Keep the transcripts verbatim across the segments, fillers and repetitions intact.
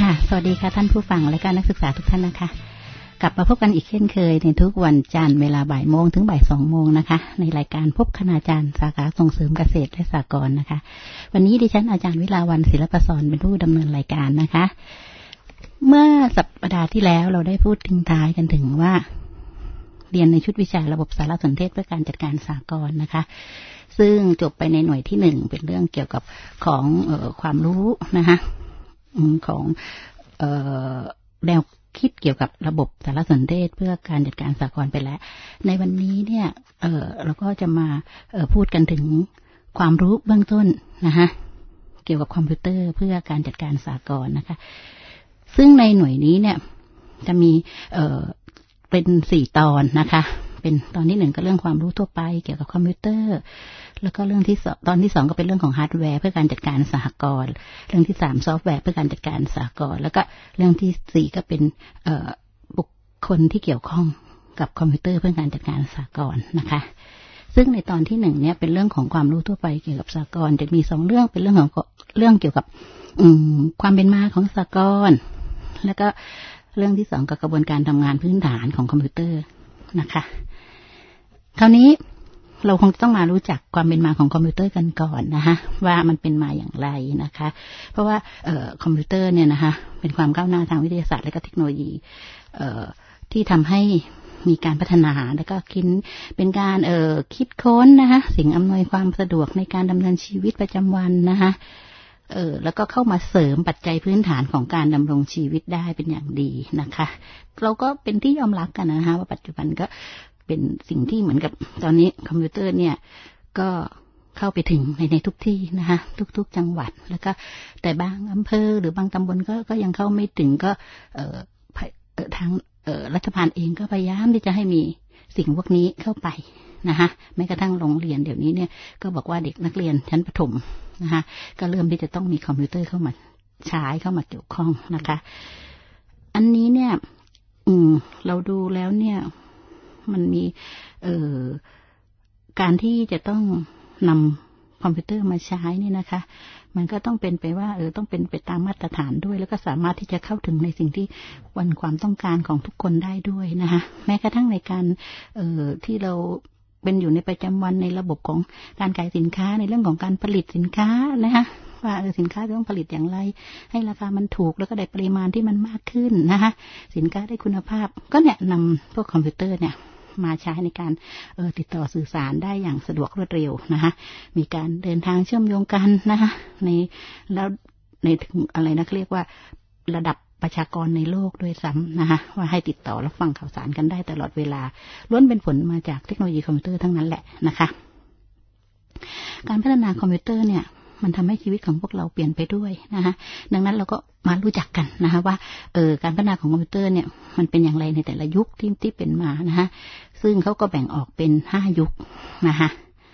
ค่ะสวัสดีค่ะท่านผู้ฟังและก็นักศึกษาทุกท่านนะคะกลับมาพบกันอีกเช่นเคยในทุกวันจันทร์เวลาบ่ายโมงถึงบ่ายสองโมงนะคะในรายการพบคณาจารย์สาขาส่งเสริมเกษตรและสหกรณ์นะคะวันนี้ดิฉันอาจารย์วิลาวันศิลปศรเป็นผู้ดำเนินรายการนะคะเมื่อสัปดาห์ที่แล้วเราได้พูดทิ้งท้ายกันถึงว่าเรียนในชุดวิชาระบบสารสนเทศเพื่อการจัดการสหกรณ์นะคะซึ่งจบไปในหน่วยที่หนึ่งเป็นเรื่องเกี่ยวกับของเอ่อความรู้นะคะของเอ่อแนวคิดเกี่ยวกับระบบสารสนเทศเพื่อการจัดการสหกรณ์ไปแล้วในวันนี้เนี่ยเอ่อเราก็จะมาเอ่อพูดกันถึงความรู้เบื้องต้นนะคะเกี่ยวกับคอมพิวเตอร์เพื่อการจัดการสหกรณ์นะคะซึ่งในหน่วยนี้เนี่ยจะมีเอ่อเป็นสี่ตอนนะคะเป็นตอนที่หนึ่งก็เรื่องความรู้ทั่วไปเกี่ยวกับคอมพิวเตอร์แล้วก็เรื่องที่สองตอนที่สองก็เป็นเรื่องของฮาร์ดแวร์เพื่อการจัดการสหกรณ์เรื่องที่สามซอฟต์แวร์เพื่อการจัดการสหกรณ์แล้วก็เรื่องที่สี่ก็เป็นเอ่อบุคคลที่เกี่ยวข้องกับคอมพิวเตอร์เพื่อการจัดการสหกรณ์นะคะซึ่งในตอนที่หนึ่งเนี่ยเป็นเรื่องของความรู้ทั่วไปเกี่ยวกับสหกรณ์จะมีสองเรื่องเป็นเรื่องของเรื่องเกี่ยวกับอืมความเป็นมาของสหกรณ์แล้วก็เรื่องที่สองกับกระบวนการทำงานพื้นฐานของคอมพิวเตอร์นะคะคราวนี้เราคงต้องมารู้จักความเป็นมาของคอมพิวเตอร์กันก่อนนะคะว่ามันเป็นมาอย่างไรนะคะเพราะว่าเอ่อคอมพิวเตอร์เนี่ยนะคะเป็นความก้าวหน้าทางวิทยาศาสตร์และก็เทคโนโลยีเอ่อที่ทำให้มีการพัฒนาแล้วก็คิดเป็นการเอ่อคิดค้นนะคะสิ่งอำนวยความสะดวกในการดำเนินชีวิตประจำวันนะคะเออแล้วก็เข้ามาเสริมปัจจัยพื้นฐานของการดำรงชีวิตได้เป็นอย่างดีนะคะเราก็เป็นที่ยอมรับกันนะคะว่าปัจจุบันก็เป็นสิ่งที่เหมือนกับตอนนี้คอมพิวเตอร์เนี่ยก็เข้าไปถึงในในทุกที่นะคะทุกๆจังหวัดแล้วก็แต่บางอำเภอหรือบางตำบลก็ก็ยังเข้าไม่ถึงก็เอ่อทางเอ่อรัฐบาลเองก็พยายามที่จะให้มีสิ่งพวกนี้เข้าไปนะคะแม้กระทั่งโรงเรียนเดี๋ยวนี้เนี่ยก็บอกว่าเด็กนักเรียนชั้นประถมนะคะก็เริ่มที่จะต้องมีคอมพิวเตอร์เข้ามาใช้เข้ามาเกี่ยวข้องนะคะอันนี้เนี่ยอืมเราดูแล้วเนี่ยมันมีเอ่อการที่จะต้องนำคอมพิวเตอร์มาใช้นี่นะคะมันก็ต้องเป็นไปว่าเออต้องเป็นไปตามมาตรฐานด้วยแล้วก็สามารถที่จะเข้าถึงในสิ่งที่วันความต้องการของทุกคนได้ด้วยนะคะแม้กระทั่งในการเอ่อที่เราเป็นอยู่ในประจำวันในระบบของการขายสินค้าในเรื่องของการผลิตสินค้านะคะว่าเออสินค้าต้องผลิตอย่างไรให้ราคามันถูกแล้วก็ได้ปริมาณที่มันมากขึ้นนะคะสินค้าได้คุณภาพก็เนี่ยนำพวกคอมพิวเตอร์เนี่ยมาใช้ในการเออติดต่อสื่อสารได้อย่างสะดวกรวดเร็วนะคะมีการเดินทางเชื่อมโยงกันนะคะในแล้วในถึงอะไรนะเรียกว่าระดับประชากรในโลกด้วยซ้ำนะคะว่าให้ติดต่อรับฟังข่าวสารกันได้ตลอดเวลาล้วนเป็นผลมาจากเทคโนโลยีคอมพิวเตอร์ทั้งนั้นแหละนะคะการพัฒนาคอมพิวเตอร์เนี่ยมันทำให้ชีวิตของพวกเราเปลี่ยนไปด้วยนะคะดังนั้นเราก็มารู้จักกันนะคะว่าเออการพัฒนาของคอมพิวเตอร์เนี่ยมันเป็นอย่างไรในแต่ละยุคที่ที่เป็นมานะคะซึ่งเขาก็แบ่งออกเป็นห้ายุคนะคะ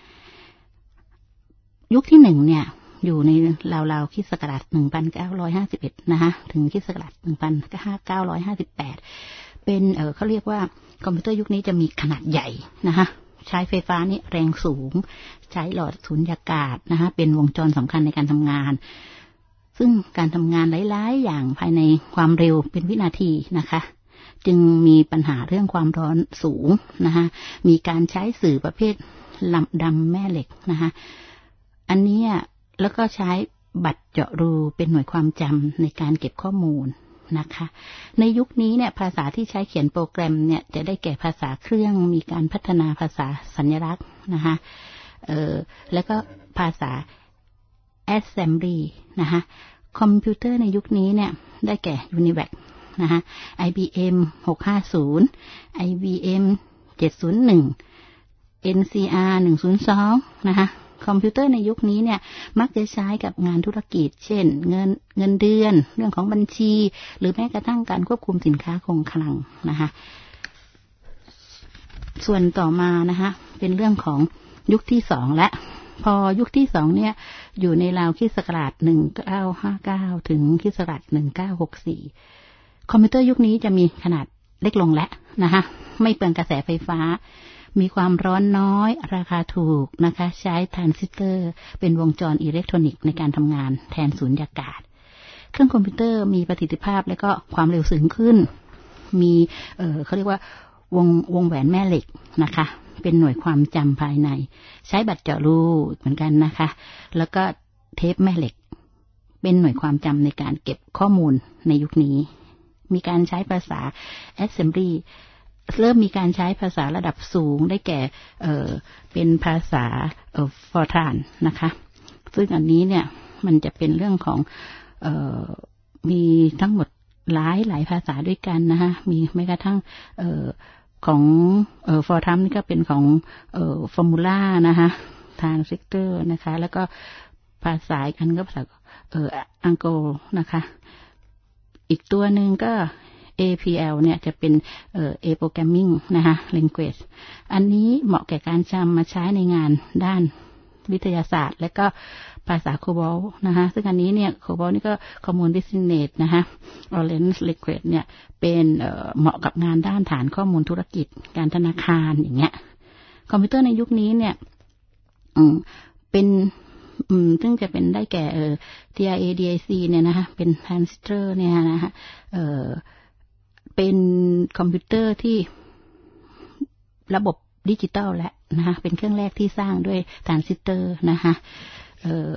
ยุคที่หนึ่งเนี่ยอยู่ในราวๆคริสต์ศักราชหนึ่งพันเก้าร้อยห้าสิบเอ็ดนะคะถึงคริสต์ศักราชหนึ่งพันเก้าร้อยห้าสิบแปดเป็นเออเขาเรียกว่าคอมพิวเตอร์ยุคนี้จะมีขนาดใหญ่นะคะใช้ไฟฟ้านี่แรงสูงใช้หลอดสุญญากาศนะคะเป็นวงจรสำคัญในการทำงานซึ่งการทำงานหลายๆอย่างภายในความเร็วเป็นวินาทีนะคะจึงมีปัญหาเรื่องความร้อนสูงนะคะมีการใช้สื่อประเภทลำดำแม่เหล็กนะคะอันนี้แล้วก็ใช้บัตรเจาะรูเป็นหน่วยความจำในการเก็บข้อมูลนะคะในยุคนี้เนี่ยภาษาที่ใช้เขียนโปรแกรมเนี่ยจะได้แก่ภาษาเครื่องมีการพัฒนาภาษาสัญลักษณ์นะคะเอ่อแล้วก็ภาษา assembly นะคะคอมพิวเตอร์ในยุคนี้เนี่ยได้แก่ UNIVAC นะคะ ไอ บี เอ็ม หกห้าศูนย์ ไอ บี เอ็ม เจ็ดศูนย์หนึ่ง เอ็น ซี อาร์ หนึ่งศูนย์สองนะคะคอมพิวเตอร์ในยุคนี้เนี่ยมักจะใช้กับงานธุรกิจเช่นเงินเงินเดือนเรื่องของบัญชีหรือแม้กระทั่งการควบคุมสินค้าคงคลังนะคะส่วนต่อมานะคะเป็นเรื่องของยุคที่สองและพอยุคที่สองเนี่ยอยู่ในราวคริสต์ศักราชหนึ่งพันเก้าร้อยห้าสิบเก้าถึงคริสต์ศักราชหนึ่งพันเก้าร้อยหกสิบสี่คอมพิวเตอร์ยุคนี้จะมีขนาดเล็กลงแล้วนะคะไม่เปลืองกระแสไฟฟ้ามีความร้อนน้อยราคาถูกนะคะใช้ทรานซิสเตอร์เป็นวงจรอิเล็กทรอนิกส์ในการทำงานแทนสุญญากาศเครื่องคอมพิวเตอร์มีประสิทธิภาพและก็ความเร็วสูงขึ้นมีเอ่อเขาเรียกว่าวงวงแหวนแม่เหล็กนะคะเป็นหน่วยความจำภายในใช้บัตรเจาะรูเหมือนกันนะคะแล้วก็เทปแม่เหล็กเป็นหน่วยความจำในการเก็บข้อมูลในยุคนี้มีการใช้ภาษา Assembly เริ่มมีการใช้ภาษาระดับสูงได้แก่เอ่อเป็นภาษาเอ่อ Fortran นะคะซึ่งอันนี้เนี่ยมันจะเป็นเรื่องของเอ่อมีทั้งหมดหลายหลายภาษาด้วยกันนะคะมีแม้กระทั่งเอ่อของเอ่อ Fortran นี่ก็เป็นของเอ่อ Formula นะคะTransistor นะคะแล้วก็ภาษาอีกอันก็ภาษาเอ่อ Angular นะคะอีกตัวหนึ่งก็ เอ พี แอล เนี่ยจะเป็นเอ่อ A Programming นะคะ Language อันนี้เหมาะแก่การจำมาใช้ในงานด้านวิทยาศาสตร์และก็ภาษา COBOL นะคะซึ่งอันนี้เนี่ย COBOL นี่ก็ Common Business นะคะ Orange Language เนี่ยเป็นเอ่อเหมาะกับงานด้านฐานข้อมูลธุรกิจการธนาคารอย่างเงี้ยคอมพิวเตอร์ในยุคนี้เนี่ยอืมเป็นอืมซึ่งจะเป็นได้แก่เอ่อ ที อาร์ เอ ดี ไอ ซี เนี่ยนะคะเป็น transistor เนี่ยนะคะเอ่อเป็นคอมพิวเตอร์ที่ระบบดิจิตอลและนะคะเป็นเครื่องแรกที่สร้างด้วยทรานซิสเตอร์นะคะเอ่อ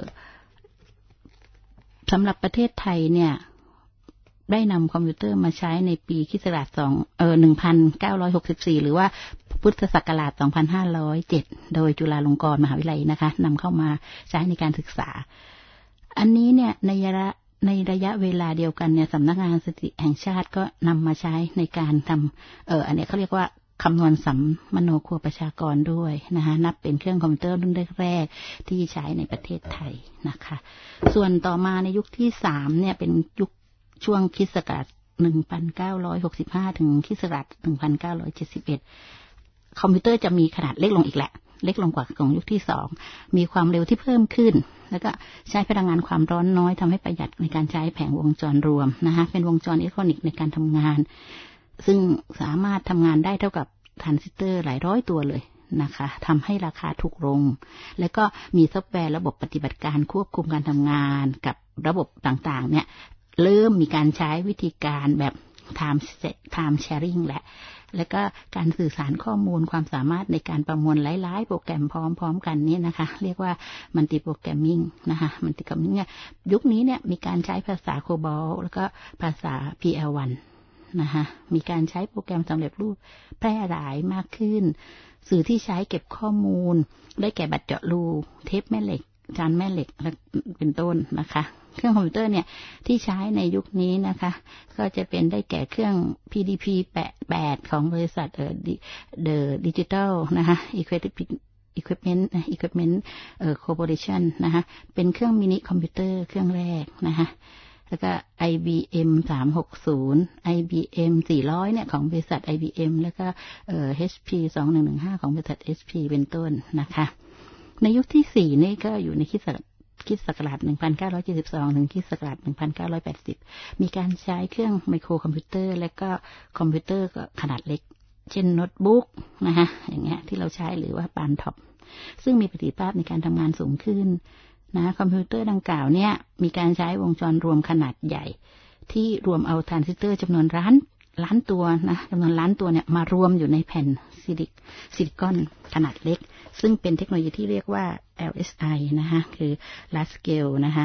สำหรับประเทศไทยเนี่ยได้นำคอมพิวเตอร์มาใช้ในปีค.ศ. สองเอ่อหนึ่งพันเก้าร้อยหกสิบสี่หรือว่าพุทธศักราชสองพันห้าร้อยเจ็ดโดยจุฬาลงกรณ์มหาวิทยาลัยนะคะนำเข้ามาใช้ในการศึกษาอันนี้เนี่ยในระยะในระยะเวลาเดียวกันเนี่ยสำนักงานสถิติแห่งชาติก็นำมาใช้ในการทำเอ่ออันนี้เขาเรียกว่าคำนวณสัมมโนครัวประชากรด้วยนะคะนับเป็นเครื่องคอมพิวเตอร์รุ่นแรกๆที่ใช้ในประเทศไทยนะคะส่วนต่อมาในยุคที่สามเนี่ยเป็นยุคช่วงค.ศ. หนึ่งพันเก้าร้อยหกสิบห้าถึงค.ศ. หนึ่งพันเก้าร้อยเจ็ดสิบเอ็ดคอมพิวเตอร์จะมีขนาดเล็กลงอีกแหละเล็กลงกว่าของยุคที่สองมีความเร็วที่เพิ่มขึ้นแล้วก็ใช้พลังงานความร้อนน้อยทำให้ประหยัดในการใช้แผงวงจรรวมนะคะเป็นวงจรอิเล็กทรอนิกส์ในการทำงานซึ่งสามารถทำงานได้เท่ากับทรานซิสเตอร์หลายร้อยตัวเลยนะคะทำให้ราคาถูกลงแล้วก็มีซอฟต์แวร์ระบบปฏิบัติการควบคุมการทำงานกับระบบต่างๆเนี่ยเริ่มมีการใช้วิธีการแบบ time time sharing แหละแล้วก็การสื่อสารข้อมูลความสามารถในการประมวลหลายๆโปรแกรมพร้อมๆกันนี่นะคะเรียกว่า multi programming นะคะ multi programming เนี่ยยุคนี้เนี่ยมีการใช้ภาษา COBOL แล้วก็ภาษา พี แอล วัน นะคะมีการใช้โปรแกรมสำเร็จรูปแพร่หลายมากขึ้นสื่อที่ใช้เก็บข้อมูลได้แก่บัตรเจาะรูเทปแม่เหล็กจานแม่เหล็กและเป็นต้นนะคะเครื่องคอมพิวเตอร์เนี่ยที่ใช้ในยุคนี้นะคะก็จะเป็นได้แก่เครื่อง พี ดี พี แปดของบริษัทเอ่อ The Digital นะคะ Equipment Equipment เอ่อ Corporation นะคะเป็นเครื่องมินิคอมพิวเตอร์เครื่องแรกนะคะแล้วก็ ไอ บี เอ็ม สามหกศูนย์ ไอ บี เอ็ม สี่ร้อยเนี่ยของบริษัท ไอ บี เอ็ม แล้วก็เอ่อ เอช พี สองหนึ่งหนึ่งห้าของบริษัท เอช พี เป็นต้นนะคะในยุคที่สี่นี่ก็อยู่ในคริสต์คริสต์ศักราชหนึ่งพันเก้าร้อยเจ็ดสิบสองถึงคริสต์ศักราชหนึ่งพันเก้าร้อยแปดสิบมีการใช้เครื่องไมโครคอมพิวเตอร์และก็คอมพิวเตอร์ก็ขนาดเล็กเช่นโน้ตบุ๊กนะคะอย่างเงี้ยที่เราใช้หรือว่าปานท็อปซึ่งมีประสิทธิภาพในการทำงานสูงขึ้นนะคอมพิวเตอร์ดังกล่าวเนี่ยมีการใช้วงจรรวมขนาดใหญ่ที่รวมเอาทรานซิสเตอร์จำนวนล้านล้านตัวนะจำนวนล้านตัวเนี่ยมารวมอยู่ในแผ่นซิลิซิลิคอนขนาดเล็กซึ่งเป็นเทคโนโลยีที่เรียกว่า แอล เอส ไอ นะคะคือ large scale นะคะ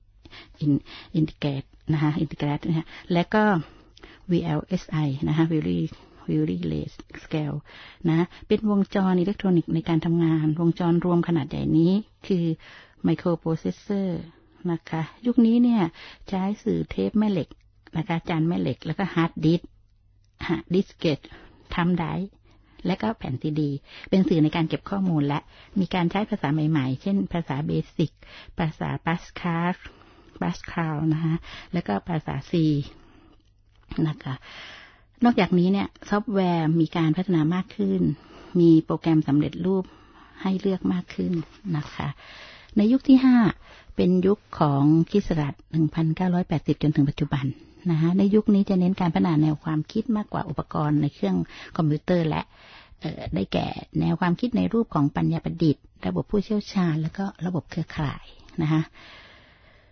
integrate นะคะ integrate นะคะและก็ วี แอล เอส ไอ นะคะ very very large scale นะเป็นวงจรอิเล็กทรอนิกส์ในการทำงานวงจรรวมขนาดใหญ่นี้คือ microprocessor นะคะยุคนี้เนี่ยใช้สื่อเทปแม่เหล็กนะคะจานแม่เหล็กแล้วก็ฮาร์ดดิสก์ฮาร์ดดิสเกตทำได้และก็แผ่นซีดีเป็นสื่อในการเก็บข้อมูลและมีการใช้ภาษาใหม่ๆเช่นภาษาเบสิกภาษาปัสคาร์ปัสคาลนะคะแล้วก็ภาษา C นะคะนอกจากนี้เนี่ยซอฟต์แวร์มีการพัฒนามากขึ้นมีโปรแกรมสำเร็จรูปให้เลือกมากขึ้นนะคะในยุคที่ห้าเป็นยุคของคริสต์ศักราชหนึ่งพันเก้าร้อยแปดสิบจนถึงปัจจุบันนะคะในยุคนี้จะเน้นการพัฒนาแนวความคิดมากกว่าอุปกรณ์ในเครื่องคอมพิวเตอร์และได้แก่แนวความคิดในรูปของปัญญาประดิษฐ์ระบบผู้เชี่ยวชาญแล้วก็ระบบเครือข่ายนะคะ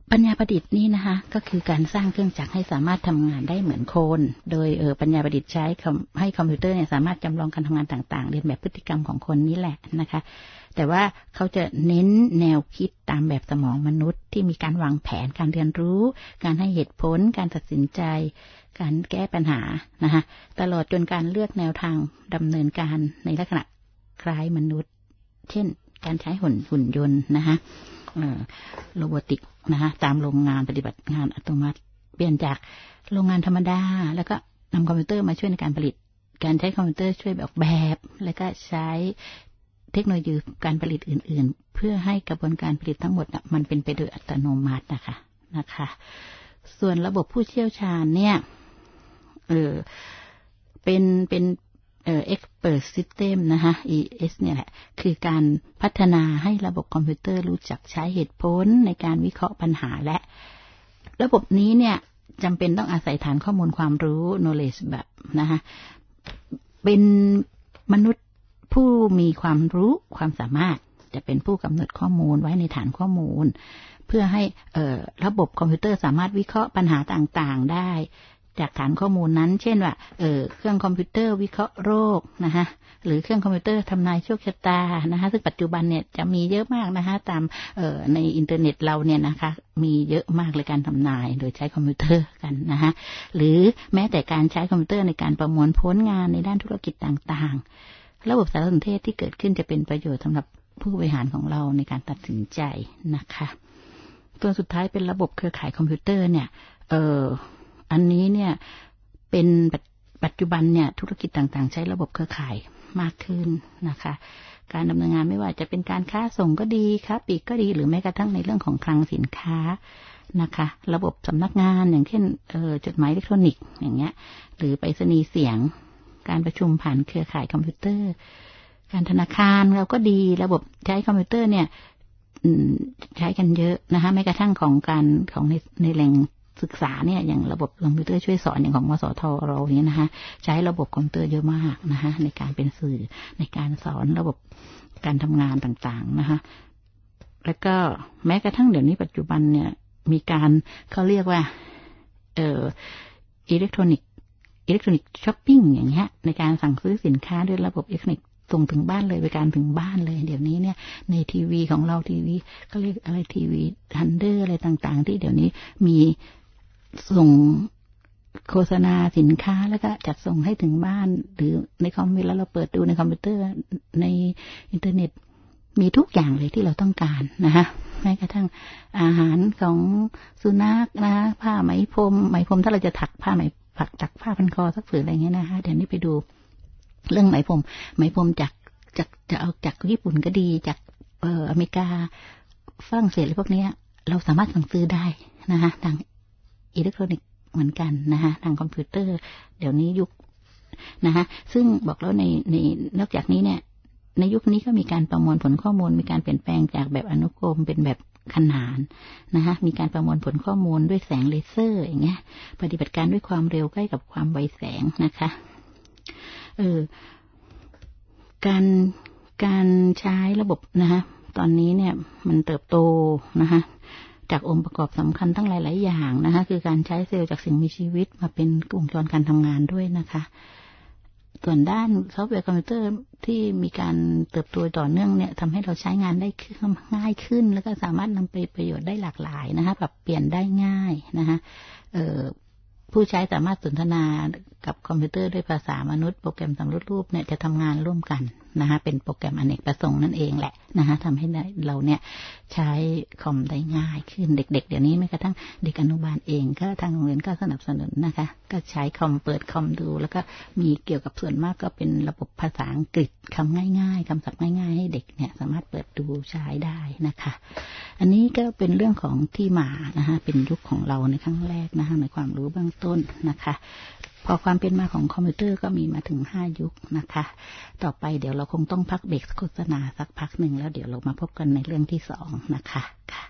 ปัญญาประดิษฐ์นี่นะคะก็คือการสร้างเครื่องจักรให้สามารถทำงานได้เหมือนคนโดยเออปัญญาประดิษฐ์ใช้ให้คอมพิวเตอร์เนี่ยสามารถจำลองการทำงานต่างๆเรียนแบบพฤติกรรมของคนนี่แหละนะคะแต่ว่าเขาจะเน้นแนวคิดตามแบบสมองมนุษย์ที่มีการวางแผนการเรียนรู้การให้เหตุผลการตัดสินใจการแก้ปัญหานะคะตลอดจนการเลือกแนวทางดำเนินการในลักษณะคล้ายมนุษย์เช่นการใช้หุ่นหุ่นยนต์นะคะโรบอติกนะคะตามโรงงานปฏิบัติงานอัตโนมัติเปลี่ยนจากโรงงานธรรมดาแล้วก็นำคอมพิวเตอร์มาช่วยในการผลิตการใช้คอมพิวเตอร์ช่วยออกแบบแล้วก็ใช้เทคโนโลยีการผลิตอื่นๆเพื่อให้กระบวนการผลิตทั้งหมดมันเป็นไปโดยอัตโนมัตินะคะนะคะส่วนระบบผู้เชี่ยวชาญเนี่ยเออเป็นเป็นเอ่อ expert system นะคะ อี เอส เนี่ยแหละคือการพัฒนาให้ระบบคอมพิวเตอร์รู้จักใช้เหตุผลในการวิเคราะห์ปัญหาและระบบนี้เนี่ยจำเป็นต้องอาศัยฐานข้อมูลความรู้ knowledge แบบนะคะเป็นมนุษย์ผู้มีความรู้ความสามารถจะเป็นผู้กำหนดข้อมูลไว้ในฐานข้อมูลเพื่อให้เอ่อระบบคอมพิวเตอร์สามารถวิเคราะห์ปัญหาต่างๆได้จากฐานข้อมูลนั้นเช่นว่าเออเครื่องคอมพิวเตอร์วิเคราะห์โรคนะคะหรือเครื่องคอมพิวเตอร์ทำนายโชคชะตานะคะซึ่งปัจจุบันเนี่ยจะมีเยอะมากนะคะตามเอ่อในอินเทอร์เน็ตเราเนี่ยนะคะมีเยอะมากเลยการทำนายโดยใช้คอมพิวเตอร์กันนะคะหรือแม้แต่การใช้คอมพิวเตอร์ในการประมวลผลงานในด้านธุรกิจต่างๆระบบสารสนเทศที่เกิดขึ้นจะเป็นประโยชน์สำหรับผู้บริหารของเราในการตัดสินใจนะคะตัวสุดท้ายเป็นระบบเครือข่ายคอมพิวเตอร์เนี่ยเอ่ออันนี้เนี่ยเป็นปัจจุบันเนี่ยธุรกิจต่างๆใช้ระบบเครือข่ายมากขึ้นนะคะการดำเนินงานไม่ว่าจะเป็นการค้าส่งก็ดีค้าปลีกก็ดีหรือแม้กระทั่งในเรื่องของคลังสินค้านะคะระบบสำนักงานอย่างเช่นเอ่อจดหมายอิเล็กทรอนิกส์อย่างเงี้ยหรือไปรษณีย์เสียงการประชุมผ่านเครือข่ายคอมพิวเตอร์การธนาคารเราก็ดีระบบใช้คอมพิวเตอร์เนี่ยใช้กันเยอะนะคะแม้กระทั่งของการของในในแหล่งศึกษาเนี่ยอย่างระบบคอมพิวเตอร์ช่วยสอนอย่างของมสทเราเนี่ยนะคะใช้ระบบคอมพิวเตอร์เยอะมากนะคะในการเป็นสื่อในการสอนระบบการทำงานต่างๆนะคะแล้วก็แม้กระทั่งเดี๋ยวนี้ปัจจุบันเนี่ยมีการเขาเรียกว่าเอ่ออิเล็กทรอนิกส์อิเล็กทรอนิกส์ช้อปปิ้งอย่างเงี้ยในการสั่งซื้อสินค้าด้วยระบบอิเล็กทรอนิกส์ส่งถึงบ้านเลยบริการถึงบ้านเลยเดี๋ยวนี้เนี่ยในทีวีของเราทีวีก็เรียกอะไรทีวีทันเดอร์อะไรต่างๆที่เดี๋ยวนี้มีส่งโฆษณาสินค้าแล้วก็จัดส่งให้ถึงบ้านหรือในคอมพิวเตอร์แล้วเราเปิดดูในคอมพิวเตอร์ในอินเทอร์เน็ตมีทุกอย่างเลยที่เราต้องการนะคะแม้กระทั่งอาหารของสุนัขนะผ้าไหมพรมไหมพรมถ้าเราจะถักผ้าไหมผักถักผ้าพันคอสักผืนอะไรเงี้ยนะคะเดี๋ยวนี้ไปดูเรื่องไหมพรมไหมพรมจากจากจะเอาจากญี่ปุ่นก็ดีจากเอ่ออเมริกาฝรั่งเศสอะไรพวกนี้เราสามารถสั่งซื้อได้นะคะทางอิเล็กทรอนิกส์เหมือนกันนะคะทางคอมพิวเตอร์เดี๋ยวนี้ยุคนะคะซึ่งบอกแล้วในในนอกจากนี้เนี่ยในยุคนี้ก็มีการประมวลผลข้อมูลมีการเปลี่ยนแปลงจากแบบอนุกรมเป็นแบบขนานนะคะมีการประมวลผลข้อมูลด้วยแสงเลเซอร์อย่างเงี้ยปฏิบัติการด้วยความเร็วใกล้กับความไวแสงนะคะเออการการใช้ระบบนะคะตอนนี้เนี่ยมันเติบโตนะคะจากองค์ประกอบสำคัญทั้งหลายๆอย่างนะคะคือการใช้เซลล์จากสิ่งมีชีวิตมาเป็นวงจรการทำงานด้วยนะคะส่วนด้านซอฟต์แวร์คอมพิวเตอร์ที่มีการเติบโตต่อเนื่องเนี่ยทำให้เราใช้งานได้ง่ายขึ้นแล้วก็สามารถนำไปประโยชน์ได้หลากหลายนะคะปรับเปลี่ยนได้ง่ายนะคะเอ่อผู้ใช้สามารถสนทนากับคอมพิวเตอร์ด้วยภาษามนุษย์โปรแกรมสำรวจรูปเนี่ยจะทำงานร่วมกันนะคะเป็นโปรแกรมอเนกประสงค์นั่นเองแหละนะคะทำให้เราเนี่ยใช้คอมได้ง่ายขึ้นเด็กๆเดี๋ยวนี้แม้กระทั่งเด็กอนุบาลเองก็ทางโรงเรียนก็สนับสนุนนะคะก็ใช้คอมเปิดคอมดูแล้วก็มีเกี่ยวกับส่วนมากก็เป็นระบบภาษาอังกฤษคำง่ายๆคำศัพท์ง่ายๆให้เด็กเนี่ยสามารถเปิดดูใช้ได้นะคะอันนี้ก็เป็นเรื่องของที่มานะคะเป็นยุคของเราในครั้งแรกนะคะในความรู้เบื้องต้นนะคะพอความเป็นมาของคอมพิวเตอร์ก็มีมาถึงห้ายุคนะคะต่อไปเดี๋ยวเราคงต้องพักเบรกโฆษณาสักพักหนึ่งแล้วเดี๋ยวเรามาพบกันในเรื่องที่สองนะคะค่ะ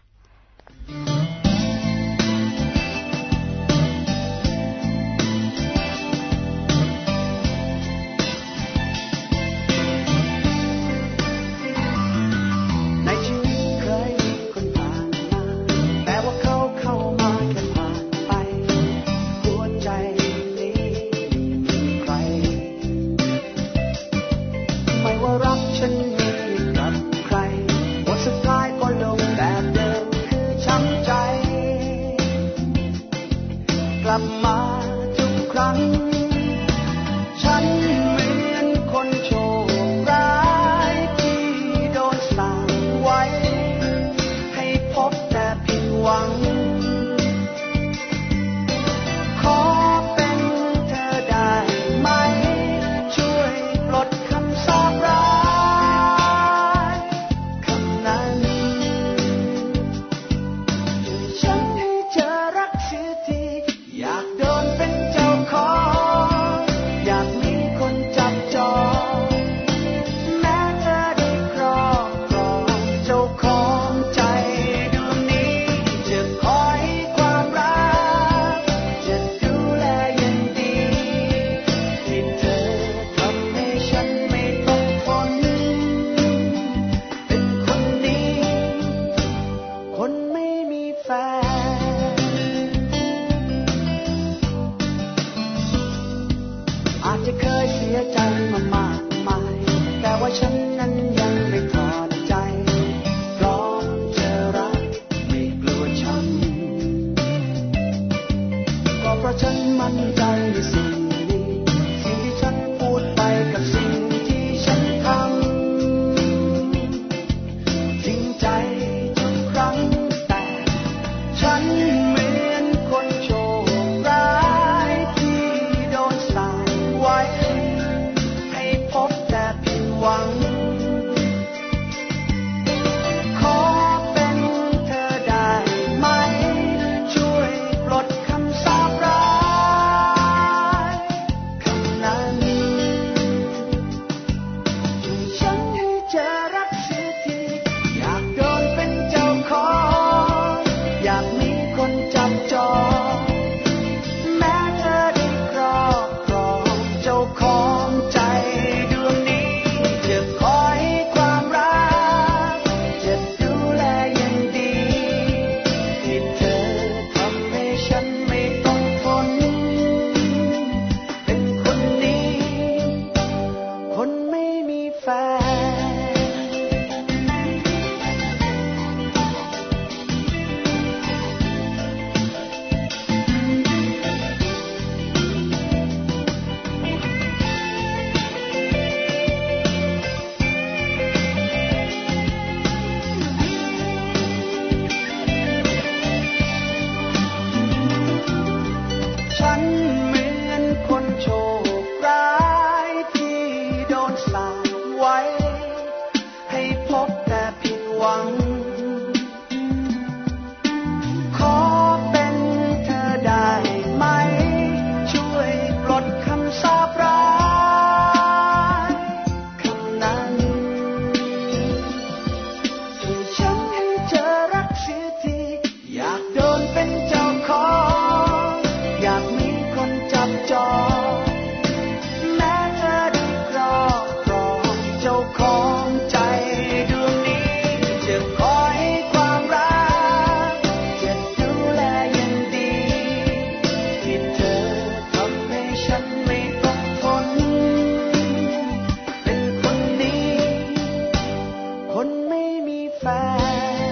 ในชีวิตเคยมีคนผ่านมาแต่ว่าเขามั่นใจในสิ่งนี้สิ่งที่ฉันพูดไปกับสิ่งที่ฉันทำจริงใจทุกครั้งแต่ฉันเหมือนคนโชคร้ายที่โดนสั่งไว้ให้พบแต่ผิดหวังขอเป็นเธอได้ไหมช่วยปลดคำสาปร้ายคำนั้นช่วยฉันให้เจอรักเสียทีอยากโดนเป็นเจ้าของอยากมีคนจับจองแม้เธอได้ครอบครองเจ้าของใจดวงนี้จะคอยความรักจะดูแลอย่างดีที่เธอทำให้ฉันไม่ต้องทนเป็นคนนี้คนไม่มีแฟนฉันเหมือนคนโชคร้ายที่โดนสั่งไว้ให้พบแต่ผิดหวังขอเป็นเธอได้ไหมช่วยปลดคำสาปร้ายคำนั้นช่วยฉันให้เจอรักเสียทีอยากโดนเป็นเจ้าของอยากมีคนจับจองแม้เธอได้ครอบครองเจ้าของใจดวงนี้จะคอยให้ความรักจะดูแลอย่างดีที่เธอทำให้ฉันไม่ต้องทนเป็นคนนี้คนไม่มีแฟน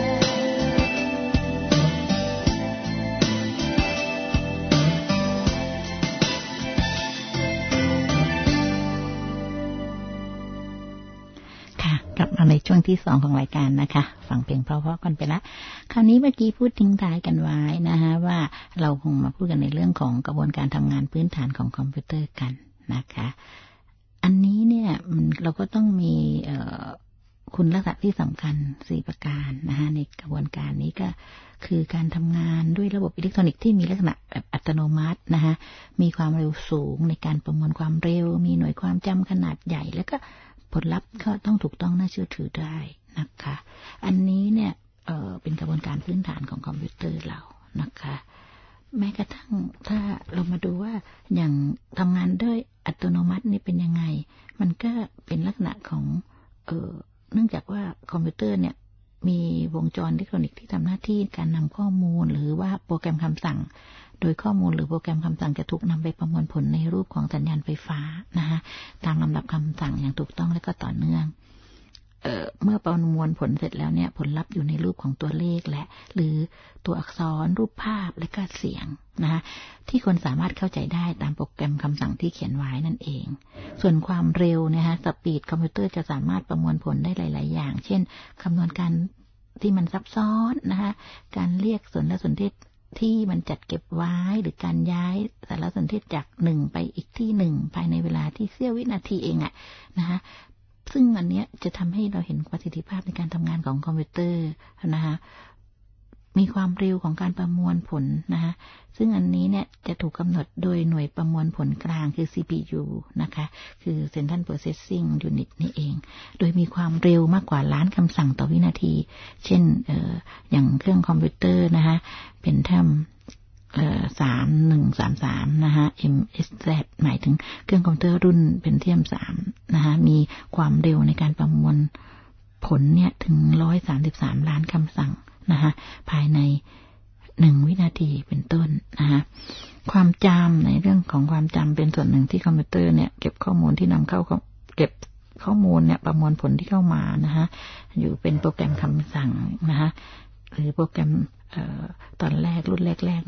ค่ะกลับมาในช่วงที่สองของรายการนะคะฟังเพลงเพราะๆกันไปละคราวนี้เมื่อกี้พูดทิ้งท้ายกันไว้นะคะว่าเราคงมาพูดกันในเรื่องของกระบวนการทำงานพื้นฐานของคอมพิวเตอร์กันนะคะอันนี้เนี่ยมันเราก็ต้องมีเอ่อคุณลักษณะที่สำคัญสี่ประการนะคะในกระบวนการนี้ก็คือการทำงานด้วยระบบอิเล็กทรอนิกส์ที่มีลักษณะแบบอัตโนมัตินะคะมีความเร็วสูงในการประมวลความเร็วมีหน่วยความจำขนาดใหญ่แล้วก็ผลลัพธ์ก็ต้องถูกต้องน่าเชื่อถือได้นะคะอันนี้เนี่ยเอ่อเป็นกระบวนการพื้นฐานของคอมพิวเตอร์เรานะคะแม้กระทั่งถ้าเรามาดูว่าอย่างทำงานด้วยอัตโนมัตินี่เป็นยังไงมันก็เป็นลักษณะของเอ่อเนื่องจากว่าคอมพิวเตอร์เนี่ยมีวงจรอิเล็กทรอนิกส์ที่ทำหน้าที่การนำข้อมูลหรือว่าโปรแกรมคำสั่งโดยข้อมูลหรือโปรแกรมคำสั่งจะถูกนำไปประมวลผลในรูปของสัญญาณไฟฟ้านะคะตามลำดับคำสั่งอย่างถูกต้องและก็ต่อเนื่องเอ่อเมื่อประมวลผลเสร็จแล้วเนี่ยผลลัพธ์อยู่ในรูปของตัวเลขและหรือตัวอักษรรูปภาพและก็เสียงนะคะที่คนสามารถเข้าใจได้ตามโปรแกรมคำสั่งที่เขียนไว้นั่นเองส่วนความเร็วนะคะสปีดคอมพิวเตอร์จะสามารถประมวลผลได้หลายๆอย่างเช่นคำนวณการที่มันซับซ้อนนะคะการเรียกสนและสนเทศที่มันจัดเก็บไว้หรือการย้ายสารสนเทศจากหนึ่งไปอีกที่หนึ่งภายในเวลาที่เสี้ยววินาทีเองอะนะคะซึ่งอันเนี้ยจะทำให้เราเห็นประสิทธิภาพในการทำงานของคอมพิวเตอร์นะคะมีความเร็วของการประมวลผลนะคะซึ่งอันนี้เนี่ยจะถูกกำหนดโดยหน่วยประมวลผลกลางคือ ซี พี ยู นะคะคือ Central Processing Unit นี่เองโดยมีความเร็วมากกว่าล้านคำสั่งต่อวินาทีเช่นเอ่ออย่างเครื่องคอมพิวเตอร์นะคะเป็นแทมเอ่อสามหนึ่งสามสามนะคะ เอ็ม เอส แซด หมายถึงเครื่องคอมพิวเตอร์รุ่นเป็นเทียมสามนะคะมีความเร็วในการประมวลผลเนี่ยถึงหนึ่งร้อยสามสิบสามล้านคำสั่งนะคะภายในหนึ่งวินาทีเป็นต้นนะคะความจำในเรื่องของความจำเป็นส่วนหนึ่งที่คอมพิวเตอร์เนี่ยเก็บข้อมูลที่นำเข้าเก็บข้อมูลเนี่ยประมวลผลที่เข้ามานะคะอยู่เป็นโปรแกรมคำสั่งนะคะหรือโปรแกรมเอ่อตอนแรกรุ่นแรกๆเนี่ย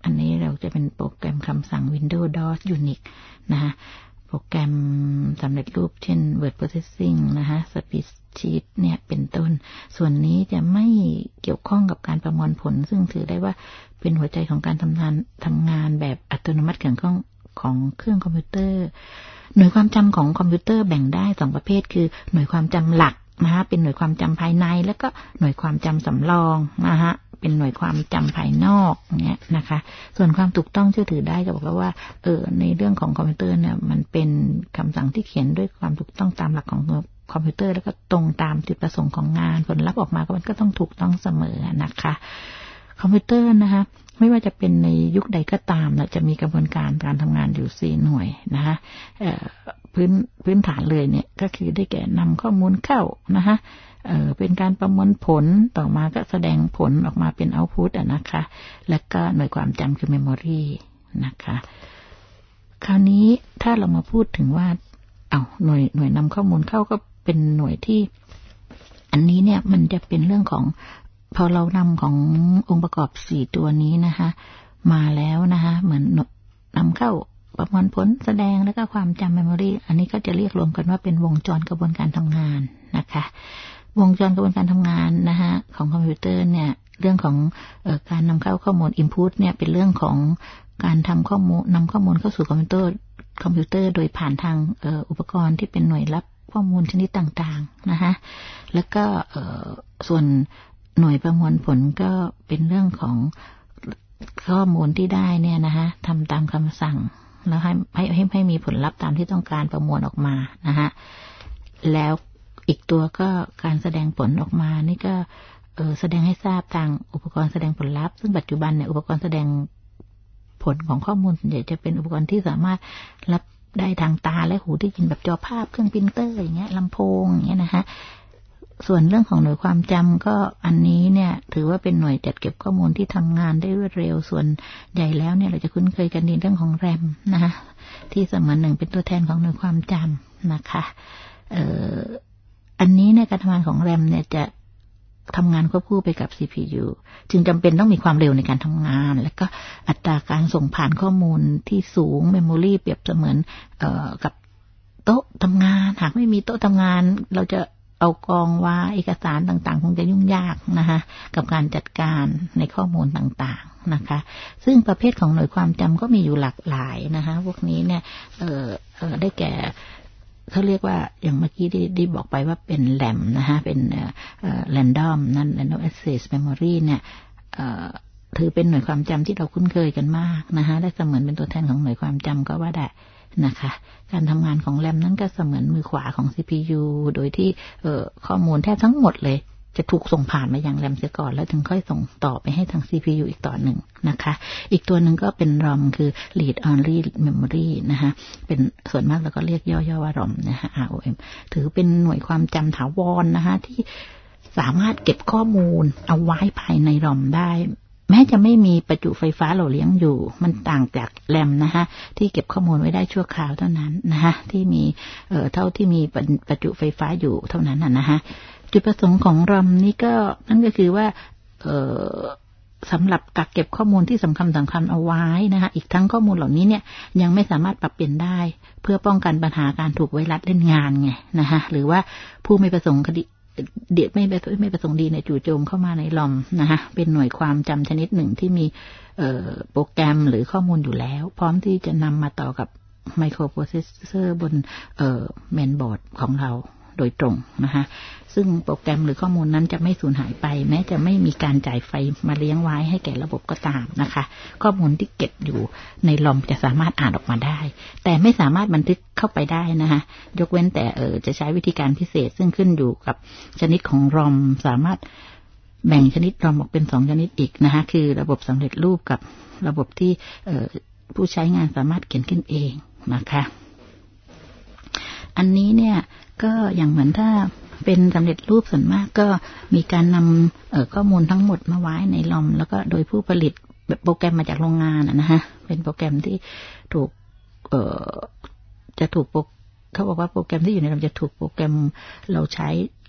อันนี้เราจะเป็นโปรแกรมคำสั่ง Windows ดอส Unix นะคะโปรแกรมสำเร็จรูปเช่น Word Processing นะคะ Spreadsheet เนี่ยเป็นต้นส่วนนี้จะไม่เกี่ยวข้องกับการประมวลผลซึ่งถือได้ว่าเป็นหัวใจของการทำงานทำงานแบบอัตโนมัติของเครื่องของเครื่องคอมพิวเตอร์หน่วยความจำของคอมพิวเตอร์แบ่งได้สองประเภทคือหน่วยความจำหลักนะคะเป็นหน่วยความจำภายในแล้วก็หน่วยความจำสำรองนะคะเป็นหน่วยความจำภายนอกเนี่ยนะคะส่วนความถูกต้องเชื่อถือได้ก็บอกว่าเออในเรื่องของคอมพิวเตอร์เนี่ยมันเป็นคำสั่งที่เขียนด้วยความถูกต้องตามหลักของคอมพิวเตอร์แล้วก็ตรงตามจุดประสงค์ของงานผลลัพธ์ออกมาก็มันก็ต้องถูกต้องเสมอนะคะคอมพิวเตอร์นะคะไม่ว่าจะเป็นในยุคใดก็ตามนะจะมีกระบวนการการทำงานอยู่สี่หน่วยนะคะพื้นพื้นฐานเลยเนี่ยก็คือได้แก่นำข้อมูลเข้านะคะเอ่อเป็นการประมวลผลต่อมาก็แสดงผลออกมาเป็นเอาต์พุตอ่ะนะคะแล้วก็หน่วยความจำคือเมมโมรีนะคะคราวนี้ถ้าเรามาพูดถึงว่าเอาหน่วยหน่วยนำข้อมูลเข้าก็เป็นหน่วยที่อันนี้เนี่ยมันจะเป็นเรื่องของพอเรานำขององค์ประกอบสี่ตัวนี้นะคะมาแล้วนะคะเหมือนนำเข้าประมวลผลแสดงแล้วก็ความจำเมมโมรีอันนี้ก็จะเรียกรวมกันว่าเป็นวงจรกระบวนการทำงานนะคะวงจรกระบวนการทำงานนะคะของคอมพิวเตอร์เนี่ยเรื่องของเอ่อการนำเข้าข้อมูล input เนี่ยเป็นเรื่องของการทำข้อมูลนำข้อมูลเข้าสู่คอมพิวเตอร์คอมพิวเตอร์โดยผ่านทางเอ่ออุปกรณ์ที่เป็นหน่วยรับข้อมูลชนิดต่างๆนะคะแล้วก็เอ่อส่วนหน่วยประมวลผลก็เป็นเรื่องของข้อมูลที่ได้เนี่ยนะคะทำตามคำสั่งแล้วให้ให้ให้ให้มีผลลัพธ์ตามที่ต้องการประมวลออกมานะคะแล้วอีกตัวก็การแสดงผลออกมานี่ก็เอ่อแสดงให้ทราบทางอุปกรณ์แสดงผลลัพธ์ซึ่งปัจจุบันเนี่ยอุปกรณ์แสดงผลของข้อมูลส่วนใหญ่จะเป็นอุปกรณ์ที่สามารถรับได้ทางตาและหูได้ยินแบบจอภาพเครื่องพิมพ์เตอร์อย่างเงี้ยลำโพงอย่างเงี้ยนะคะส่วนเรื่องของหน่วยความจำก็อันนี้เนี่ยถือว่าเป็นหน่วยจัดเก็บข้อมูลที่ทำงานได้รวดเร็วส่วนใหญ่แล้วเนี่ยเราจะคุ้นเคยกันในเรื่องของแรมนะคะที่เสมือนหนึ่งเป็นตัวแทนของหน่วยความจำนะคะเอ่ออันนี้เนี่ยการทำงานของแรมเนี่ยจะทำงานควบคู่ไปกับ ซี พี ยู จึงจำเป็นต้องมีความเร็วในการทำงานและก็อัตราการส่งผ่านข้อมูลที่สูงเมมโมรีเปรียบเสมือนเอ่อกับโต๊ะทำงานหากไม่มีโต๊ะทำงานเราจะเอากองว่าเอกสารต่างๆคงจะยุ่งยากนะคะกับการจัดการในข้อมูลต่างๆนะคะซึ่งประเภทของหน่วยความจำก็มีอยู่หลากหลายนะคะพวกนี้เนี่ยเอ่อเอ่อได้แก่เขาเรียกว่าอย่างเมื่อกี้ที่ได้บอกไปว่าเป็นแรมนะคะเป็นเอ่อ random นั่น random access memory เนี่ยเอ่อถือเป็นหน่วยความจำที่เราคุ้นเคยกันมากนะคะและเสมือนเป็นตัวแทนของหน่วยความจำก็ว่าได้นะคะการทำงานของแรมนั้นก็เสมือนมือขวาของ ซี พี ยู โดยที่เอ่อข้อมูลแทบทั้งหมดเลยจะถูกส่งผ่านมายังแรมเสียก่อนแล้วถึงค่อยส่งต่อไปให้ทาง ซี พี ยู อีกต่อหนึ่งนะคะอีกตัวหนึ่งก็เป็น รอม คือ read only memory นะคะเป็นส่วนมากเราก็เรียกย่อๆว่า รอม นะคะ อาร์ โอ เอ็ม ถือเป็นหน่วยความจำถาวรนะคะที่สามารถเก็บข้อมูลเอาไว้ภายใน รอม ได้แม้จะไม่มีประจุไฟฟ้าหล่อเลี้ยงอยู่มันต่างจากแรมนะคะที่เก็บข้อมูลไว้ได้ชั่วคราวเท่านั้นนะคะที่มีเอ่อเท่าที่มีประจุไฟฟ้าอยู่เท่านั้นน่ะนะคะจุดประสงค์ของ รอม นี่ก็นั่นก็คือว่าเอ่อสำหรับกักเก็บข้อมูลที่สำคัญสำคัญเอาไว้นะคะอีกทั้งข้อมูลเหล่านี้เนี่ยยังไม่สามารถปรับเปลี่ยนได้เพื่อป้องกันปัญหาการถูกไวรัสเล่นงานไงนะคะหรือว่าผู้ไม่ประสงค์คดีเดียดไม่ไม่ประสงค์ดีเนี่ยจู่โจมเข้ามาใน รอม นะคะเป็นหน่วยความจำชนิดหนึ่งที่มีโปรแกรมหรือข้อมูลอยู่แล้วพร้อมที่จะนำมาต่อกับไมโครโปรเซสเซอร์บนเมนบอร์ดของเราโดยตรงนะคะซึ่งโปรแกรมหรือข้อมูลนั้นจะไม่สูญหายไปแม้จะไม่มีการจ่ายไฟมาเลี้ยงไว้ให้แก่ระบบก็ตามนะคะข้อมูลที่เก็บอยู่ใน รอม จะสามารถอ่านออกมาได้แต่ไม่สามารถบันทึกเข้าไปได้นะคะยกเว้นแต่เออจะใช้วิธีการพิเศษซึ่งขึ้นอยู่กับชนิดของ รอม สามารถแบ่งชนิด รอม ออกเป็นสองชนิดอีกนะคะคือระบบสำเร็จรูปกับระบบที่เอ่อผู้ใช้งานสามารถเขียนขึ้นเองนะคะอันนี้เนี่ยก็อย่างเหมือนถ้าเป็นสำเร็จรูปส่วนมากก็มีการนำเอ่อข้อมูลทั้งหมดมาไว้ใน รอม แล้วก็โดยผู้ผลิตแบบโปรแกรมมาจากโรงงานอ่ะนะฮะเป็นโปรแกรมที่ถูกเอ่อจะถูกเขาบอกว่าโปรแกรมที่อยู่ใน รอม จะถูกโปรแกรมเราใช้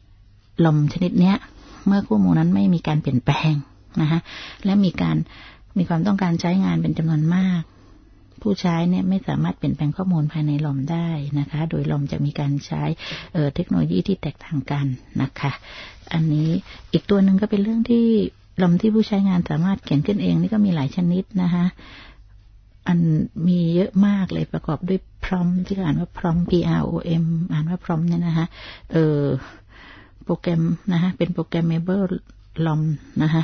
รอม ชนิดเนี้ยเมื่อข้อมูลนั้นไม่มีการเปลี่ยนแปลงนะฮะและมีการมีความต้องการใช้งานเป็นจำนวนมากผู้ใช้เนี่ยไม่สามารถเปลี่ยนแปลงข้อมูลภายในลอมได้นะคะโดยลอมจะมีการใช้เอ่อเทคโนโลยีที่แตกต่างกันนะคะอันนี้อีกตัวหนึ่งก็เป็นเรื่องที่ลอมที่ผู้ใช้งานสามารถเขียนขึ้นเองนี่ก็มีหลายชนิดนะคะอันมีเยอะมากเลยประกอบด้วยพร้อมที่อ่านว่าพร้อม P R O M อ่านว่าพร้อมเนี่ยนะคะเอ่อโปรแกรมนะคะเป็นโปรแกรม Mabel ลอมนะคะ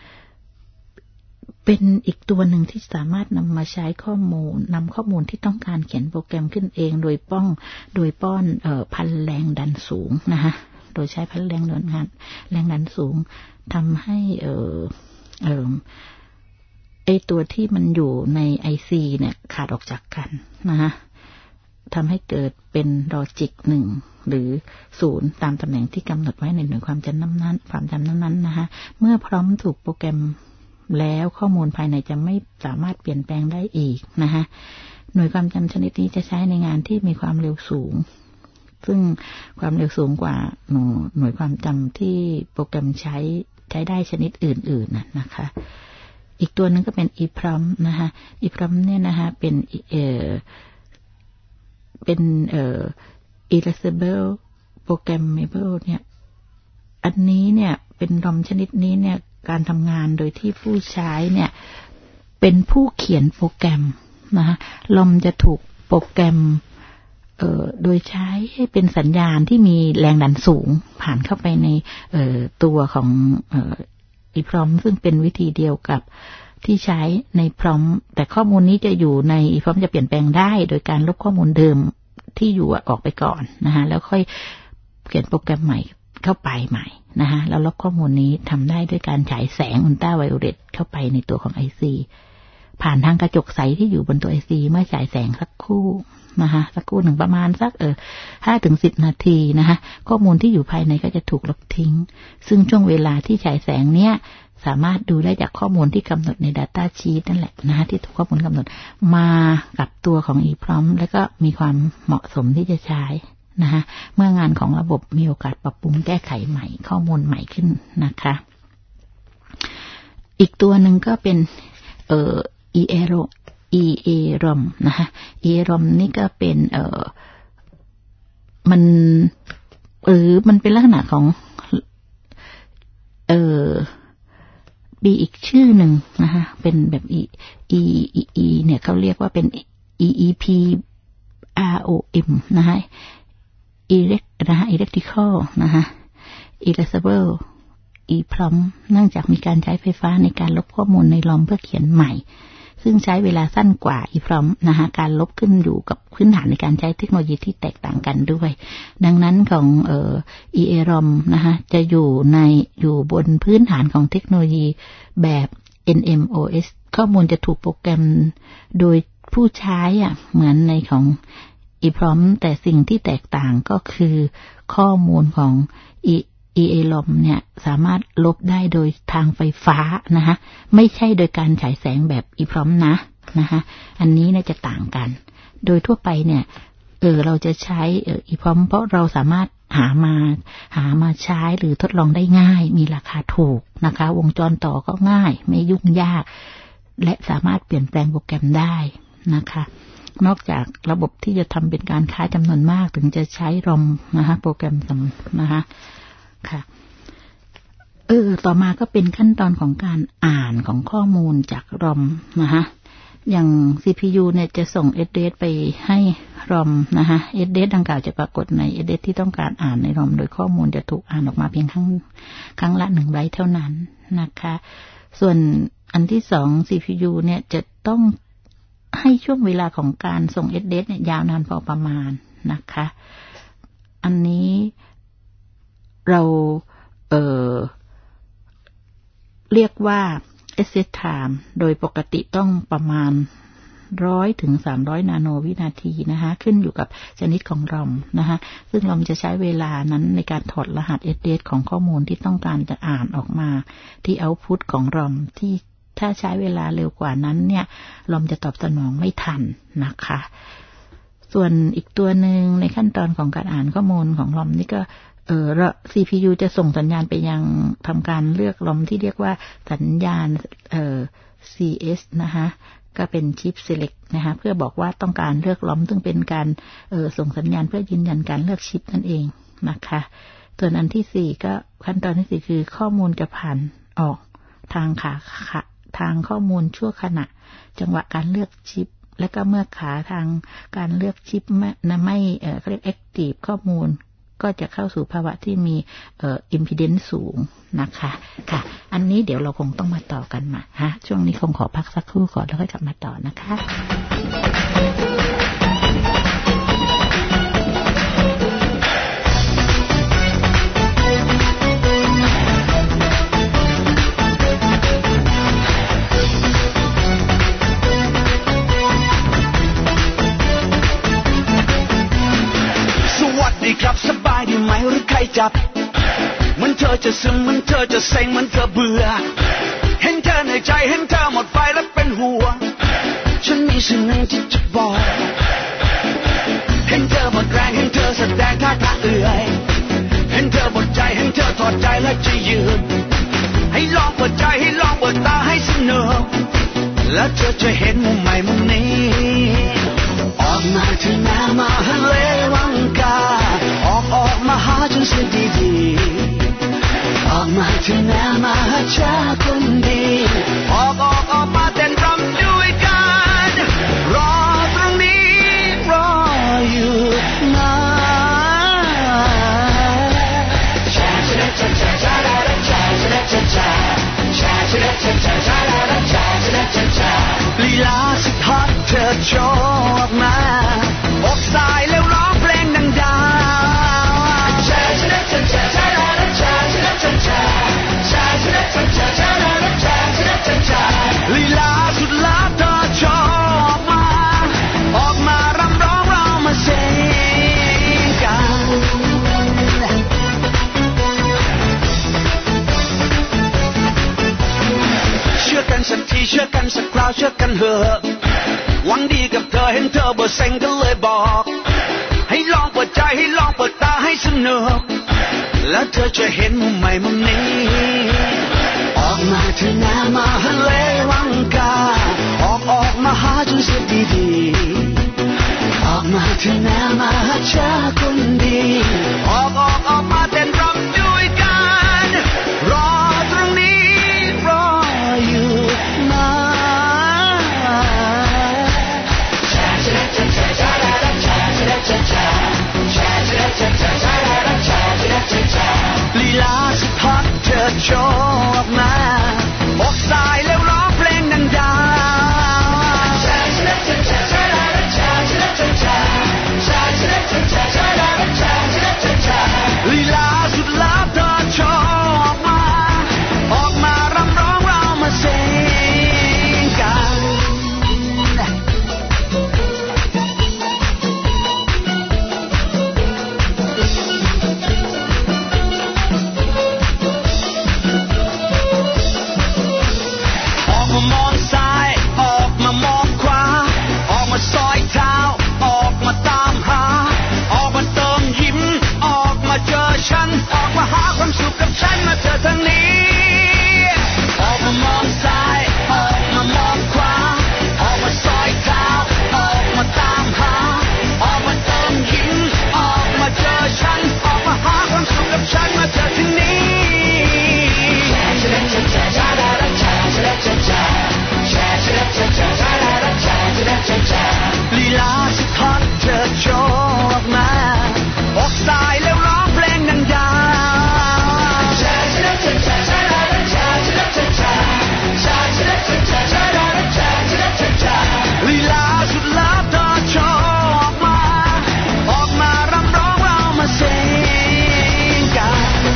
เป็นอีกตัวหนึ่งที่สามารถนำมาใช้ข้อมูลนำข้อมูลที่ต้องการเขียนโปรแกรมขึ้นเองโดยป้องโดยป้อนเอ่อพันแรงดันสูงนะคะโดยใช้พันแรงดันแรงดันสูงทำให้เอ่อเอ่อไอตัวที่มันอยู่ใน ไอ ซี เนี่ยขาดออกจากกันนะคะทำให้เกิดเป็นลอจิกหนึ่งหรือศูนย์ตามตำแหน่งที่กำหนดไว้ในหน่วยความจำนั้นๆความจำนั้นๆนะคะเมื่อพร้อมถูกโปรแกรมแล้วข้อมูลภายในจะไม่สามารถเปลี่ยนแปลงได้อีกนะคะหน่วยความจำชนิดนี้จะใช้ในงานที่มีความเร็วสูงซึ่งความเร็วสูงกว่าหน่วยความจำที่โปรแกรมใช้ใช้ได้ชนิดอื่นๆน่ะนะคะอีกตัวนึงก็เป็น อี พี อาร์ โอ เอ็ม นะคะ อี พี อาร์ โอ เอ็ม เนี่ยนะคะเป็นเอ่อเป็นเอ่อ Irreversible Programmable เนี่ยอันนี้เนี่ยเป็นลอมชนิดนี้เนี่ยการทำงานโดยที่ผู้ใช้เนี่ยเป็นผู้เขียนโปรแกรมนะคะลอมจะถูกโปรแกรมเอ่อโดยใช้ให้เป็นสัญญาณที่มีแรงดันสูงผ่านเข้าไปในเอ่อตัวของเอ่ออีพร้อมซึ่งเป็นวิธีเดียวกับที่ใช้ในพร้อมแต่ข้อมูลนี้จะอยู่ในอีพร้อมจะเปลี่ยนแปลงได้โดยการลบข้อมูลเดิมที่อยู่ออกไปก่อนนะคะแล้วค่อยเขียนโปรแกรมใหม่เข้าไปใหม่นะคะแล้วลบข้อมูลนี้ทำได้ด้วยการฉายแสงอุลตราไวโอเลตเข้าไปในตัวของ ไอ ซี ผ่านทางกระจกใสที่อยู่บนตัว ไอ ซี เมื่อฉายแสงสักครู่นะคะสักครู่หนึ่งประมาณสักเออห้าถึงสิบนาทีนะคะข้อมูลที่อยู่ภายในก็จะถูกลบทิ้งซึ่งช่วงเวลาที่ฉายแสงเนี้ยสามารถดูได้จากข้อมูลที่กำหนดใน Data Sheet นั่นแหละนะคะที่ถูกข้อมูลกำหนดมากับตัวของ อี พี อาร์ โอ เอ็ม แล้วก็มีความเหมาะสมที่จะใช้นะคะเมื่องานของระบบมีโอกาสปรับปรุงแก้ไขใหม่ข้อมูลใหม่ขึ้นนะคะอีกตัวหนึ่งก็เป็นเอ่อ อี เอ อาร์ โอ อี เอ อาร์ โอ เอ็ม นะคะ อี เอ อาร์ โอ เอ็ม นี่ก็เป็นเอ่อมันหรือมันเป็นลักษณะของเอ่อมีอีกชื่อหนึ่งนะคะเป็นแบบ E E E E เนี่ยเขาเรียกว่าเป็น อี อี พี อาร์ โอ เอ็ม นะคะElect นะคะ Electrical นะคะ Irreversible อี พี อาร์ โอ เอ็ม เนื่องจากมีการใช้ไฟฟ้าในการลบข้อมูลในลอมเพื่อเขียนใหม่ซึ่งใช้เวลาสั้นกว่า อี พี อาร์ โอ เอ็ม นะคะการลบขึ้นอยู่กับพื้นฐานในการใช้เทคโนโลยีที่แตกต่างกันด้วยดังนั้นของเอ่อ อี เอ อาร์ โอ เอ็ม นะคะจะอยู่ในอยู่บนพื้นฐานของเทคโนโลยีแบบ เอ็น เอ็ม โอ เอส ข้อมูลจะถูกโปรแกรมโดยผู้ใช้อ่ะเหมือนในของอี พี อาร์ โอ เอ็ม แต่สิ่งที่แตกต่างก็คือข้อมูลของ อี อี เอ อาร์ โอ เอ็ม เนี่ยสามารถลบได้โดยทางไฟฟ้านะคะไม่ใช่โดยการฉายแสงแบบ อี พี อาร์ โอ เอ็ม นะนะคะอันนี้เนี่ยจะต่างกันโดยทั่วไปเนี่ยเออเราจะใช้เออ อี พี อาร์ โอ เอ็ม เพราะเราสามารถหามาหามาใช้หรือทดลองได้ง่ายมีราคาถูกนะคะวงจรต่อก็ง่ายไม่ยุ่งยากและสามารถเปลี่ยนแปลงโปรแกรมได้นะคะนอกจากระบบที่จะทำเป็นการค้าจำนวนมากถึงจะใช้รอมนะคะโปรแกรมสำนะคะค่ะเออต่อมาก็เป็นขั้นตอนของการอ่านของข้อมูลจากรอมนะคะอย่าง ซี พี ยู เนี่ยจะส่ง address ไปให้รอมนะคะ address ดังกล่าวจะปรากฏใน address ที่ต้องการอ่านในรอมโดยข้อมูลจะถูกอ่านออกมาเพียงครั้งครั้งละหนึ่งไบต์เท่านั้นนะคะส่วนอันที่สอง ซี พี ยู เนี่ยจะต้องให้ช่วงเวลาของการส่ง address เนี่ยยาวนานพอประมาณนะคะอันนี้เราเอ่อเรียกว่า access time โดยปกติต้องประมาณหนึ่งร้อยถึงสามร้อยนาโนวินาทีนะคะขึ้นอยู่กับชนิดของรอมนะคะซึ่งรอมจะใช้เวลานั้นในการถอดรหัส address ของข้อมูลที่ต้องการจะอ่านออกมาที่ output ของรอมที่ถ้าใช้เวลาเร็วกว่านั้นเนี่ยรอมจะตอบสนองไม่ทันนะคะส่วนอีกตัวหนึ่งในขั้นตอนของการอ่านข้อมูลของรอมนี่ก็เอ่อ ซี พี ยู จะส่งสัญญาณไปยังทำการเลือกรอมที่เรียกว่าสัญญาณเอ่อ ซีซี เอส นะคะก็เป็น Chip Select นะคะเพื่อบอกว่าต้องการเลือกล้อมซึ่งเป็นการเอ่อส่งสัญญาณเพื่อยืนยันการเลือกชิปนั่นเองนะคะส่วนอันที่สี่ก็ขั้นตอนที่สี่คือข้อมูลจะผ่านออกทางขาขาทางข้อมูลชั่วขณะจังหวะการเลือกชิปและก็เมื่อขาทางการเลือกชิปไม่ไม่เอ่อเรียก active ข้อมูลก็จะเข้าสู่ภาวะที่มีเอ่อ impedance สูงนะคะค่ะอันนี้เดี๋ยวเราคงต้องมาต่อกันมาฮะช่วงนี้คงขอพักสักครู่ก่อนแล้วค่อยกลับมาต่อนะคะครับสบายดีไหมหรือใครจับมันเธอจะซึมมันเธอจะเซ็งมันเธอเบื่อเห็นเธอเหนื่อยใจเห็นเธอหมดไฟและเป็นห่วงฉันมีสิ่งหนึ่งที่จะบอกเห็นเธอหมดแรงเห็นเธอแสดงท่าทางเอื่อยเห็นเธอหมดใจเห็นเธอถอดใจและจะยืนให้ลองเปิดใจให้ลองเปิดตาให้สนุกแล้วเธอจะเห็นมุมใหม่มุมนี้ออกมาเถอะนะมาฮัลเลวังกาออกออกมาหาฉันสิดีๆออกมาเถอะนะมาหาชาคนดีออกออกออกมาเต้นรำด้วยกันรอตรงนี้รออยู่นะชาชาชาชาชาชาชาชาชาชาชาชาชาชาชาชาชาชาลีลาสุดฮอตเธอโชว์มาอกสายแล้วร้องเพลงดังๆชาชาชาชาชาชาชาชาชาชาชาชาชาชาชาชาชาชาลีลาสุดลับเธอโชว์มาออกมารำร้องเรามาเซ็งกันเชื่อกันสักทีเชื่อกันสักคราวเชื่อกันเถอะหวังดีกับเธอเห็นเธอเบอร์เซ็งก็เลยบอกให้ลองเปิดใจให้ลองเปิดตาให้สนุกแล้วเธอจะเห็นมุมใหม่มุมนี้ออกมาเถอะนะมาฮัลเลวังกาออกออกมาหาฉันสิดีๆออกมาเถอะนะมาหาชาคนดีออกออกออกมาเต้นรำด้วยกันรอตรงนี้รออยู่นะลีลาสุดฮอตเธอโชว์มาอกสายแล้วร้องเพลงดังๆชาชาชาชาชาชาชาชาชาชาชาชาชาชาชาชาชาลีลาสุดลับเธอโชว์มาออกมารำร้องเรามาเซ็งกันฉันออกมาหาความสุขกับฉันมาเจอทางนี้ออกมามองซ้ายออกมามองขวาออกมาซอยเท้าออกมาตามหาออกมาเติมยิ้มออกมาเจอฉันออกมาหาความสุขกับฉันมาเจอทางนี้ชาชาชาชาชาชาชาชาชาชาชาชาชาชาชาชาชาลีลาสุดฮอตเธอโชว์มาอกสายแล้วร้องเพลงดังๆชาชาชาชาชาชาชาชาชาชาชาชาชาชาชาชาชาชาลีลาสุดลับเธอโชว์มาออกมารำร้องเรามาเซ็งกัน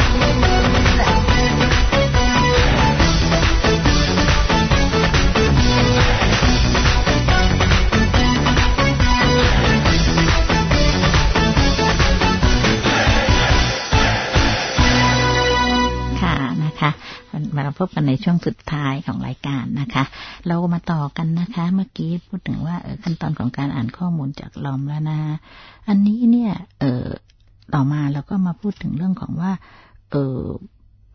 มาพบกันในช่วงสุดท้ายของรายการนะคะเรามาต่อกันนะคะเมื่อกี้พูดถึงว่าเออขั้นตอนของการอ่านข้อมูลจากลอมแล้วนะอันนี้เนี่ยเออต่อมาเราก็มาพูดถึงเรื่องของว่าเออ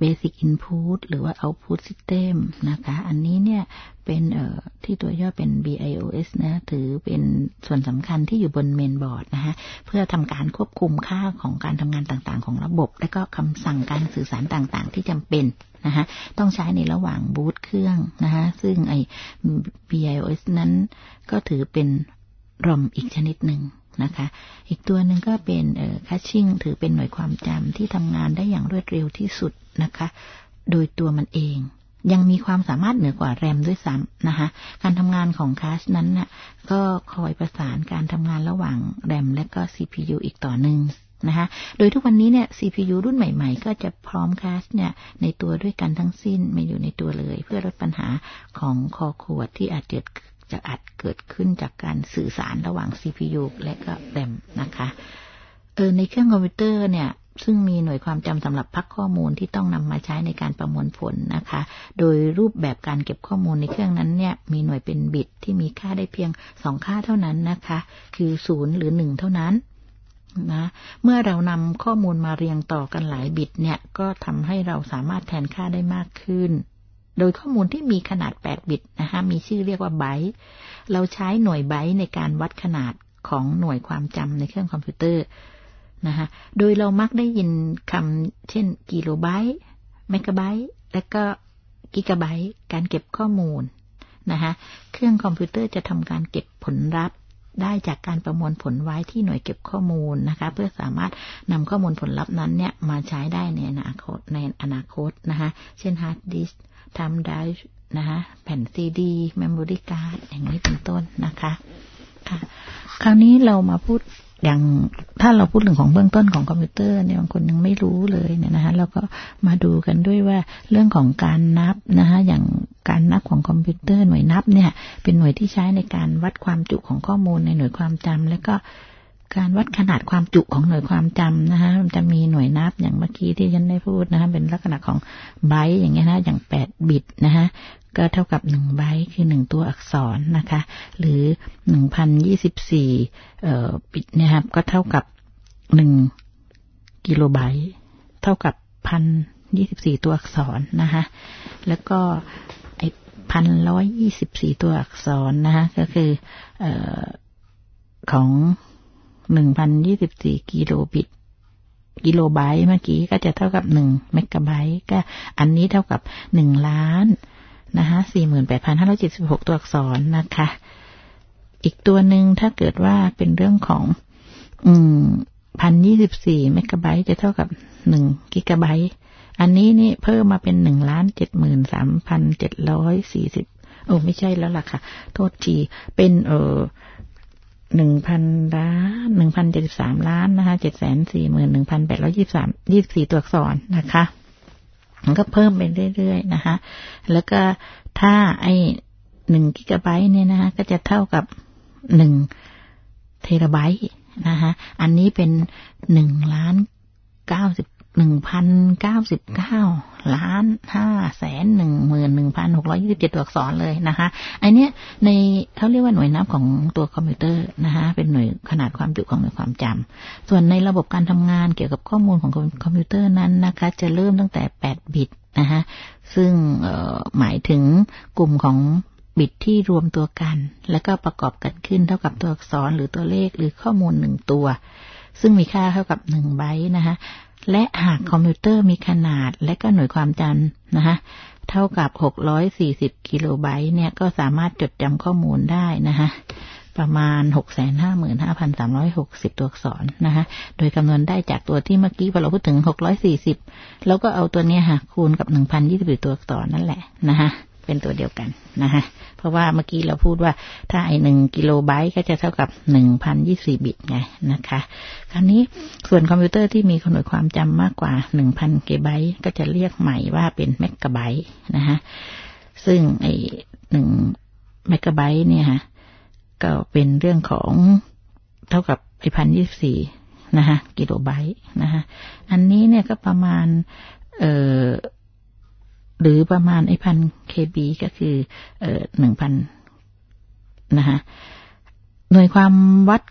Basic Input หรือว่า Output System นะคะอันนี้เนี่ยเป็นเอ่อที่ตัวย่อเป็น บี ไอ โอ เอส นะถือเป็นส่วนสำคัญที่อยู่บนเมนบอร์ดนะคะเพื่อทำการควบคุมค่าของการทำงานต่างๆของระบบและก็คำสั่งการสื่อสารต่างๆที่จำเป็นนะคะต้องใช้ในระหว่างบูตเครื่องนะคะซึ่งไอ้ บี ไอ โอ เอส นั้นก็ถือเป็น รอม อีกชนิดหนึ่งนะคะอีกตัวหนึ่งก็เป็นเอ่อ Caching ถือเป็นหน่วยความจำที่ทำงานได้อย่างรวดเร็วที่สุดนะคะโดยตัวมันเองยังมีความสามารถเหนือกว่า แรม ด้วยซ้ำนะคะการทำงานของ Cache นั้นน่ะก็คอยประสานการทำงานระหว่าง แรม และก็ ซี พี ยู อีกต่อหนึ่งนะคะโดยทุกวันนี้เนี่ย ซี พี ยู รุ่นใหม่ๆก็จะพร้อม Cache เนี่ยในตัวด้วยกันทั้งสิ้นไม่อยู่ในตัวเลยเพื่อลดปัญหาของคอขวดที่อาจเกิดจะอาจเกิดขึ้นจากการสื่อสารระหว่าง ซี พี ยู และก็ แรม นะคะเออในเครื่องคอมพิวเตอร์เนี่ยซึ่งมีหน่วยความจำสำหรับพักข้อมูลที่ต้องนำมาใช้ในการประมวลผลนะคะโดยรูปแบบการเก็บข้อมูลในเครื่องนั้นเนี่ยมีหน่วยเป็นบิตที่มีค่าได้เพียงสองค่าเท่านั้นนะคะคือศูนย์หรือหนึ่งเท่านั้นนะเมื่อเรานำข้อมูลมาเรียงต่อกันหลายบิตเนี่ยก็ทำให้เราสามารถแทนค่าได้มากขึ้นโดยข้อมูลที่มีขนาดแปดบิตนะคะมีชื่อเรียกว่าไบต์เราใช้หน่วยไบต์ในการวัดขนาดของหน่วยความจำในเครื่องคอมพิวเตอร์นะคะโดยเรามักได้ยินคำเช่นกิโลไบต์เมกะไบต์และก็กิกะไบต์การเก็บข้อมูลนะคะเครื่องคอมพิวเตอร์จะทำการเก็บผลลัพธ์ได้จากการประมวลผลไว้ที่หน่วยเก็บข้อมูลนะคะเพื่อสามารถนำข้อมูลผลลัพธ์นั้นเนี่ยมาใช้ได้ในอนาคตในอนาคตนะคะเช่นฮาร์ดดิสก์ทำได้นะคะแผ่นซีดีเมมโมรี่การ์ดอย่างนี้เป็นต้นนะคะค่ะคราวนี้เรามาพูดอย่างถ้าเราพูดถึงของเบื้องต้นของคอมพิวเตอร์เนี่ยบางคนยังไม่รู้เลยเนี่ยนะคะเราก็มาดูกันด้วยว่าเรื่องของการนับนะคะอย่างการนับของคอมพิวเตอร์หน่วยนับเนี่ยเป็นหน่วยที่ใช้ในการวัดความจุของข้อมูลในหน่วยความจำและก็การวัดขนาดความจุของหน่วยความจำนะคะมันจะมีหน่วยนับอย่างเมื่อกี้ที่ฉันได้พูดนะคะเป็นลักษณะของไบต์อย่างเงี้ยนะอย่างแปดบิตนะคะก็เท่ากับหนึ่งไบต์คือหนึ่งตัวอักษรนะคะหรือ หนึ่งพันยี่สิบสี่ เอ่อบิตเนี่ยครับก็เท่ากับหนึ่งกิโลไบต์เท่ากับ หนึ่งพันยี่สิบสี่ ตัวอักษรนะคะแล้วก็ไอ้ หนึ่งพันหนึ่งร้อยยี่สิบสี่ ตัวอักษรนะคะก็คือเอ่อของหนึ่งพันยี่สิบสี่กิโลบิตกิโลไบต์เมื่อกี้ก็จะเท่ากับหนึ่งเมกะไบต์ก็อันนี้เท่ากับหนึ่งล้านนะคะ สี่หมื่นแปดพันห้าร้อยเจ็ดสิบหก ตัวอักษรนะคะอีกตัวหนึ่งถ้าเกิดว่าเป็นเรื่องของอืม หนึ่งพันยี่สิบสี่เมกะไบต์จะเท่ากับหนึ่งกิกะไบต์อันนี้นี่เพิ่มมาเป็นหนึ่งล้าน เจ็ดหมื่นสามพันเจ็ดร้อยสี่สิบโอ้ไม่ใช่แล้วล่ะค่ะโทษทีเป็นเอ่อหนึ่งพันล้านหนึ่งพันเจ็ดสิบสามล้านนะคะเจ็ดแสนสี่หมื่นหนึ่งพันแปดร้อยยี่สิบสามยี่สิบสี่ตัวอักษรนะคะมันก็เพิ่มไปเรื่อยๆนะคะแล้วก็ถ้าไอ้หนึ่งกิกะไบต์เนี่ยนะคะก็จะเท่ากับหนึ่งเทราไบต์นะคะอันนี้เป็นหนึ่งล้านเก้าสิบหนึ่งพันเก้าสิบเก้าล้านห้าแสนหนึ่งหมื่นหนึ่งพันหกร้อยยี่สิบเจ็ดตัวอักษรเลยนะคะอันเนี้ยในเขาเรียกว่าหน่วยนับของตัวคอมพิวเตอร์นะคะเป็นหน่วยขนาดความจุของหน่วยความจำส่วนในระบบการทำงานเกี่ยวกับข้อมูลของคอมพิวเตอร์นั้นนะคะจะเริ่มตั้งแต่แปดบิตนะคะซึ่งหมายถึงกลุ่มของบิตที่รวมตัวกันแล้วก็ประกอบกันขึ้นเท่ากับตัวอักษรหรือตัวเลขหรือข้อมูลหนึ่งตัวซึ่งมีค่าเท่ากับหนึ่งไบต์นะคะและหากคอมพิวเตอร์มีขนาดและก็หน่วยความจำนะคะเท่ากับหกร้อยสี่สิบกิโลไบต์เนี่ยก็สามารถจดจำข้อมูลได้นะคะประมาณ หกแสนห้าหมื่นห้าพันสามร้อยหกสิบ ตัวอักษรนะคะโดยคำนวณได้จากตัวที่เมื่อกี้พอเราพูดถึงหกร้อยสี่สิบแล้วก็เอาตัวเนี้ยค่ะคูณกับ หนึ่งพันยี่สิบสี่ ตัวอักษรนั่นแหละนะคะเป็นตัวเดียวกันนะคะเพราะว่าเมื่อกี้เราพูดว่าถ้าไอ้หนึ่งกิโลไบต์ก็จะเท่ากับ หนึ่งพันยี่สิบสี่ บิตไงนะคะคราวนี้ส่วนคอมพิวเตอร์ที่มีหน่วยความจำมากกว่า หนึ่งพัน กิโลไบต์ก็จะเรียกใหม่ว่าเป็นเมกะไบต์นะคะซึ่งไอ้หนึ่งเมกะไบต์เนี่ยฮะก็เป็นเรื่องของเท่ากับไอ้ หนึ่งพันยี่สิบสี่ นะคะกิโลไบต์นะคะอันนี้เนี่ยก็ประมาณเอ่อหรือประมาณไอ้พันเคบีก็คือเอ่อหนึ่งพันนะคะหน่วยความวัด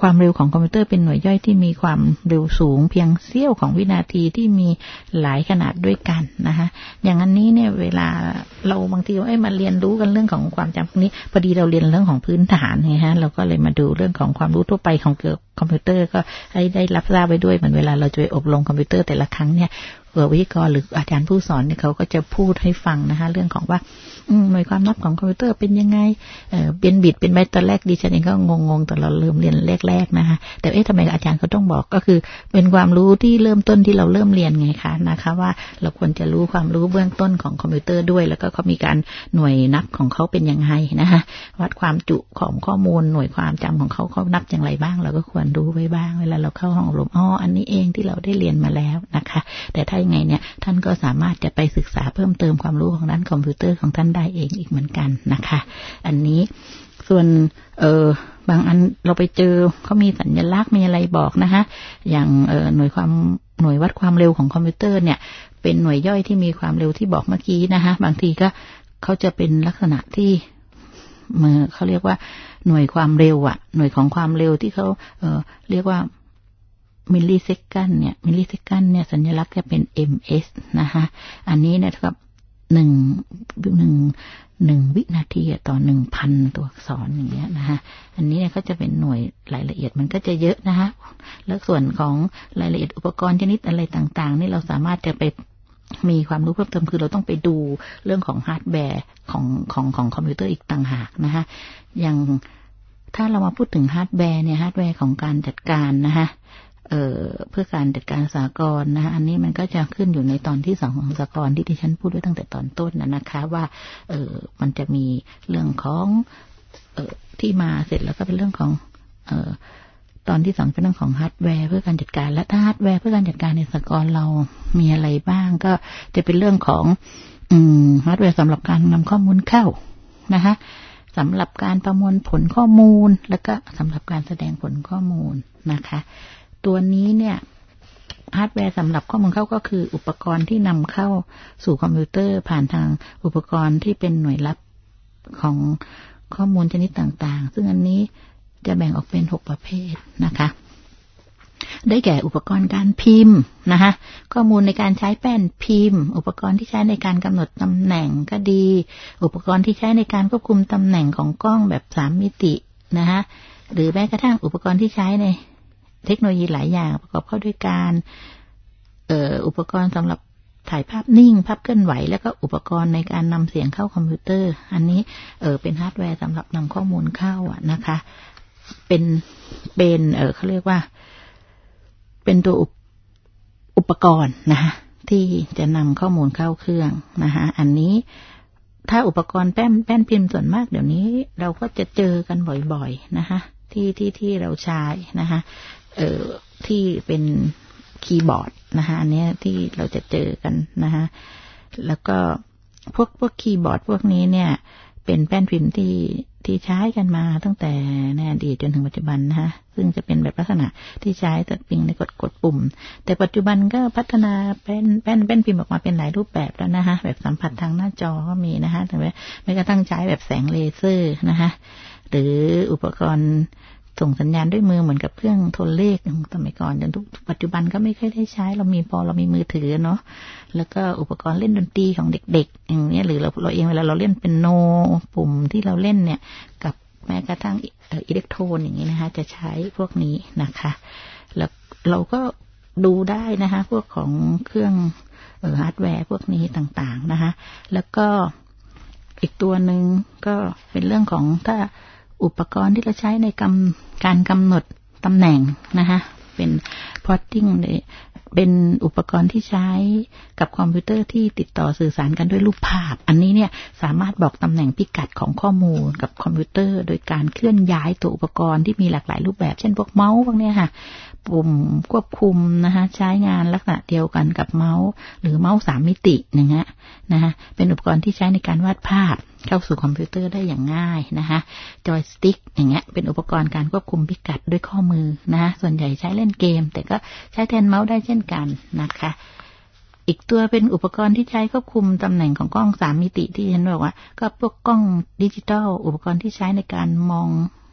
ความเร็วของคอมพิวเตอร์เป็นหน่วยย่อยที่มีความเร็วสูงเพียงเสี้ยวของวินาทีที่มีหลายขนาดด้วยกันนะคะอย่างอันนี้เนี่ยเวลาเราบางทีเอ้ยมาเรียนรู้กันเรื่องของความจำพวกนี้พอดีเราเรียนเรื่องของพื้นฐานไงฮะเราก็เลยมาดูเรื่องของความรู้ทั่วไปของเกี่ยวกับคอมพิวเตอร์ก็ให้ได้รับทราบไปด้วยเหมือนเวลาเราจะไปอบรมคอมพิวเตอร์แต่ละครั้งเนี่ยวิทยากรหรืออาจารย์ผู้สอนเนี่ยเขาก็จะพูดให้ฟังนะคะเรื่องของว่าหน่วยความนับของคอมพิวเตอร์เป็นยังไงเอ่อเป็นบิตเป็นไบต์ตอนแรกดิฉันเองก็งงๆตอนเราเริ่มเรียนแรกๆนะคะแต่เอ๊ะทำไมอาจารย์เขาต้องบอกก็คือเป็นความรู้ที่เริ่มต้นที่เราเริ่มเรียนไงคะนะคะว่าเราควรจะรู้ความรู้เบื้องต้นของคอมพิวเตอร์ด้วยแล้วก็เขามีการหน่วยนับของเขาเป็นยังไงนะคะวัดความจุของข้อมูลหน่วยความจำของเขาเขานับอย่างไรบ้างเราก็ควรรู้ไว้บ้างเวลาเราเข้าห้องอบรมอ๋ออันนี้เองที่เราได้เรียนมาแล้วนะคะแต่ถ้ายังไงเนี่ยท่านก็สามารถจะไปศึกษาเพิ่มเติมความรู้ของด้านคอมพิวเตอร์ของท่านได้เองอีกเหมือนกันนะคะอันนี้ส่วนเออบางอันเราไปเจอเขามีสัญลักษณ์มีอะไรบอกนะคะอย่างเออหน่วยความหน่วยวัดความเร็วของคอมพิวเตอร์เนี่ยเป็นหน่วยย่อยที่มีความเร็วที่บอกเมื่อกี้นะคะบางทีก็เขาจะเป็นลักษณะที่เมื่อเขาเรียกว่าหน่วยความเร็วอะหน่วยของความเร็วที่เขาเออเรียกว่ามิลลิเซคันเนี่ยมิลลิเซคันเนี่ยสัญลักษณ์จะเป็น เอ็ม เอส นะคะอันนี้เนี่ยเท่ากับหนึ่งหนึ่งหนึ่งวินาทีต่อหนึ่งพันตัวอักษรอย่างเงี้ยนะคะอันนี้เนี่ยก็จะเป็นหน่วยรายละเอียดมันก็จะเยอะนะคะแล้วส่วนของรายละเอียดอุปกรณ์ชนิดอะไรต่างๆนี่เราสามารถจะไปมีความรู้เพิ่มเติมคือเราต้องไปดูเรื่องของฮาร์ดแวร์ของของของคอมพิวเตอร์อีกต่างหากนะคะอย่างถ้าเรามาพูดถึงฮาร์ดแวร์เนี่ยฮาร์ดแวร์ของการจัดการนะคะเอ่อเพื่อการจัดการสหกรณ์นะคะอันนี้มันก็จะขึ้นอยู่ในตอนที่สองของสหกรณ์ที่ดิฉันพูดไว้ตั้งแต่ตอนต้นนะนะคะว่าเอ่อมันจะมีเรื่องของเอ่อที่มาเสร็จแล้วก็เป็นเรื่องของเอ่อตอนที่สองเป็นเรื่องของฮาร์ดแวร์เพื่อการจัดการและถ้าฮาร์ดแวร์เพื่อการจัดการในสหกรณ์เรามีอะไรบ้างก็จะเป็นเรื่องของอืมฮาร์ดแวร์สำหรับการนำข้อมูลเข้านะคะสำหรับการประมวลผลข้อมูลแล้วก็สำหรับการแสดงผลข้อมูลนะคะตัวนี้เนี่ยฮาร์ดแวร์สำหรับข้อมูลเข้าก็คืออุปกรณ์ที่นำเข้าสู่คอมพิวเตอร์ผ่านทางอุปกรณ์ที่เป็นหน่วยลับของข้อมูลชนิดต่างๆซึ่งอันนี้จะแบ่งออกเป็นหกประเภทนะคะได้แก่อุปกรณ์การพิมพ์นะคะข้อมูลในการใช้แป้นพิมพ์อุปกรณ์ที่ใช้ในการกำหนดตำแหน่งก็ดีอุปกรณ์ที่ใช้ในการควบคุมตำแหน่งของกล้องแบบสามมิตินะคะหรือแม้กระทั่งอุปกรณ์ที่ใช้ในเทคโนโลยีหลายอย่างประกอบเข้าด้วยการเอ่ออุปกรณ์สำหรับถ่ายภาพนิ่งภาพเคลื่อนไหวแล้วก็อุปกรณ์ในการนำเสียงเข้าคอมพิวเตอร์อันนี้เออเป็นฮาร์ดแวร์สำหรับนำข้อมูลเข้าอ่ะนะคะเป็นเป็นเออเขาเรียกว่าเป็นตัวอุปกรณ์นะคะที่จะนำข้อมูลเข้าเครื่องนะคะอันนี้ถ้าอุปกรณ์แป้นแป้นพิมพ์ส่วนมากเดี๋ยวนี้เราก็จะเจอกันบ่อยๆนะคะที่ที่ที่เราใช้นะคะเอ่อที่เป็นคีย์บอร์ดนะคะอันนี้ที่เราจะเจอกันนะคะแล้วก็พวกพวกคีย์บอร์ดพวกนี้เนี่ยเป็นแป้นพิมพ์ที่ที่ใช้กันมาตั้งแต่ในอดีตจนถึงปัจจุบันนะคะซึ่งจะเป็นแบบลักษณะที่ใช้แต่เพียงในกดกดปุ่มแต่ปัจจุบันก็พัฒนาแป้นแป้นแป้นพิมพ์ออกมาเป็นหลายรูปแบบแล้วนะคะแบบสัมผัสทางหน้าจอก็มีนะคะถึงแม้ไม่กระทั่งใช้แบบแสงเลเซอร์นะคะหรืออุปกรณ์ส่งสัญญาณด้วยมือเหมือนกับเครื่องโทรเลขสมัยก่อนจนทุกปัจจุบันก็ไม่ค่อยได้ใช้เรามีพอเรามีมือถือเนาะแล้วก็อุปกรณ์เล่นดนตรีของเด็กๆอย่างนี้หรือเราเราเองเวลาเราเล่นเป็นโนปุ่มที่เราเล่นเนี่ยกับแม้กระทั่งอิเล็กโทรนอย่างนี้นะคะจะใช้พวกนี้นะคะแล้วเราก็ดูได้นะคะพวกของเครื่องเอ่อฮาร์ดแวร์พวกนี้ต่างๆนะคะแล้วก็อีกตัวหนึ่งก็เป็นเรื่องของถ้าอุปกรณ์ที่เราใช้ในกำการกำหนดตำแหน่งนะคะเป็น plotting เป็นอุปกรณ์ที่ใช้กับคอมพิวเตอร์ที่ติดต่อสื่อสารกันด้วยรูปภาพอันนี้เนี่ยสามารถบอกตำแหน่งพิกัดของข้อมูลกับคอมพิวเตอร์โดยการเคลื่อนย้ายตัวอุปกรณ์ที่มีหลากหลายรูปแบบเช่นพวกเมาส์พวกนี้ค่ะปุ่มควบคุมนะคะใช้งานลักษณะเดียวกันกับเมาส์หรือเมาส์สามมิติอย่างเงี้ยนะคะเป็นอุปกรณ์ที่ใช้ในการวาดภาพเข้าสู่คอมพิวเตอร์ได้อย่างง่ายนะคะจอยสติ๊กอย่างเงี้ยเป็นอุปกรณ์การควบคุมพิกัดด้วยข้อมือนะคะส่วนใหญ่ใช้เล่นเกมแต่ก็ใช้แทนเมาส์ได้เช่นกันนะคะอีกตัวเป็นอุปกรณ์ที่ใช้ควบคุมตำแหน่งของกล้องสามมิติที่ฉันบอกว่าก็พวกกล้องดิจิตอลอุปกรณ์ที่ใช้ในการมอง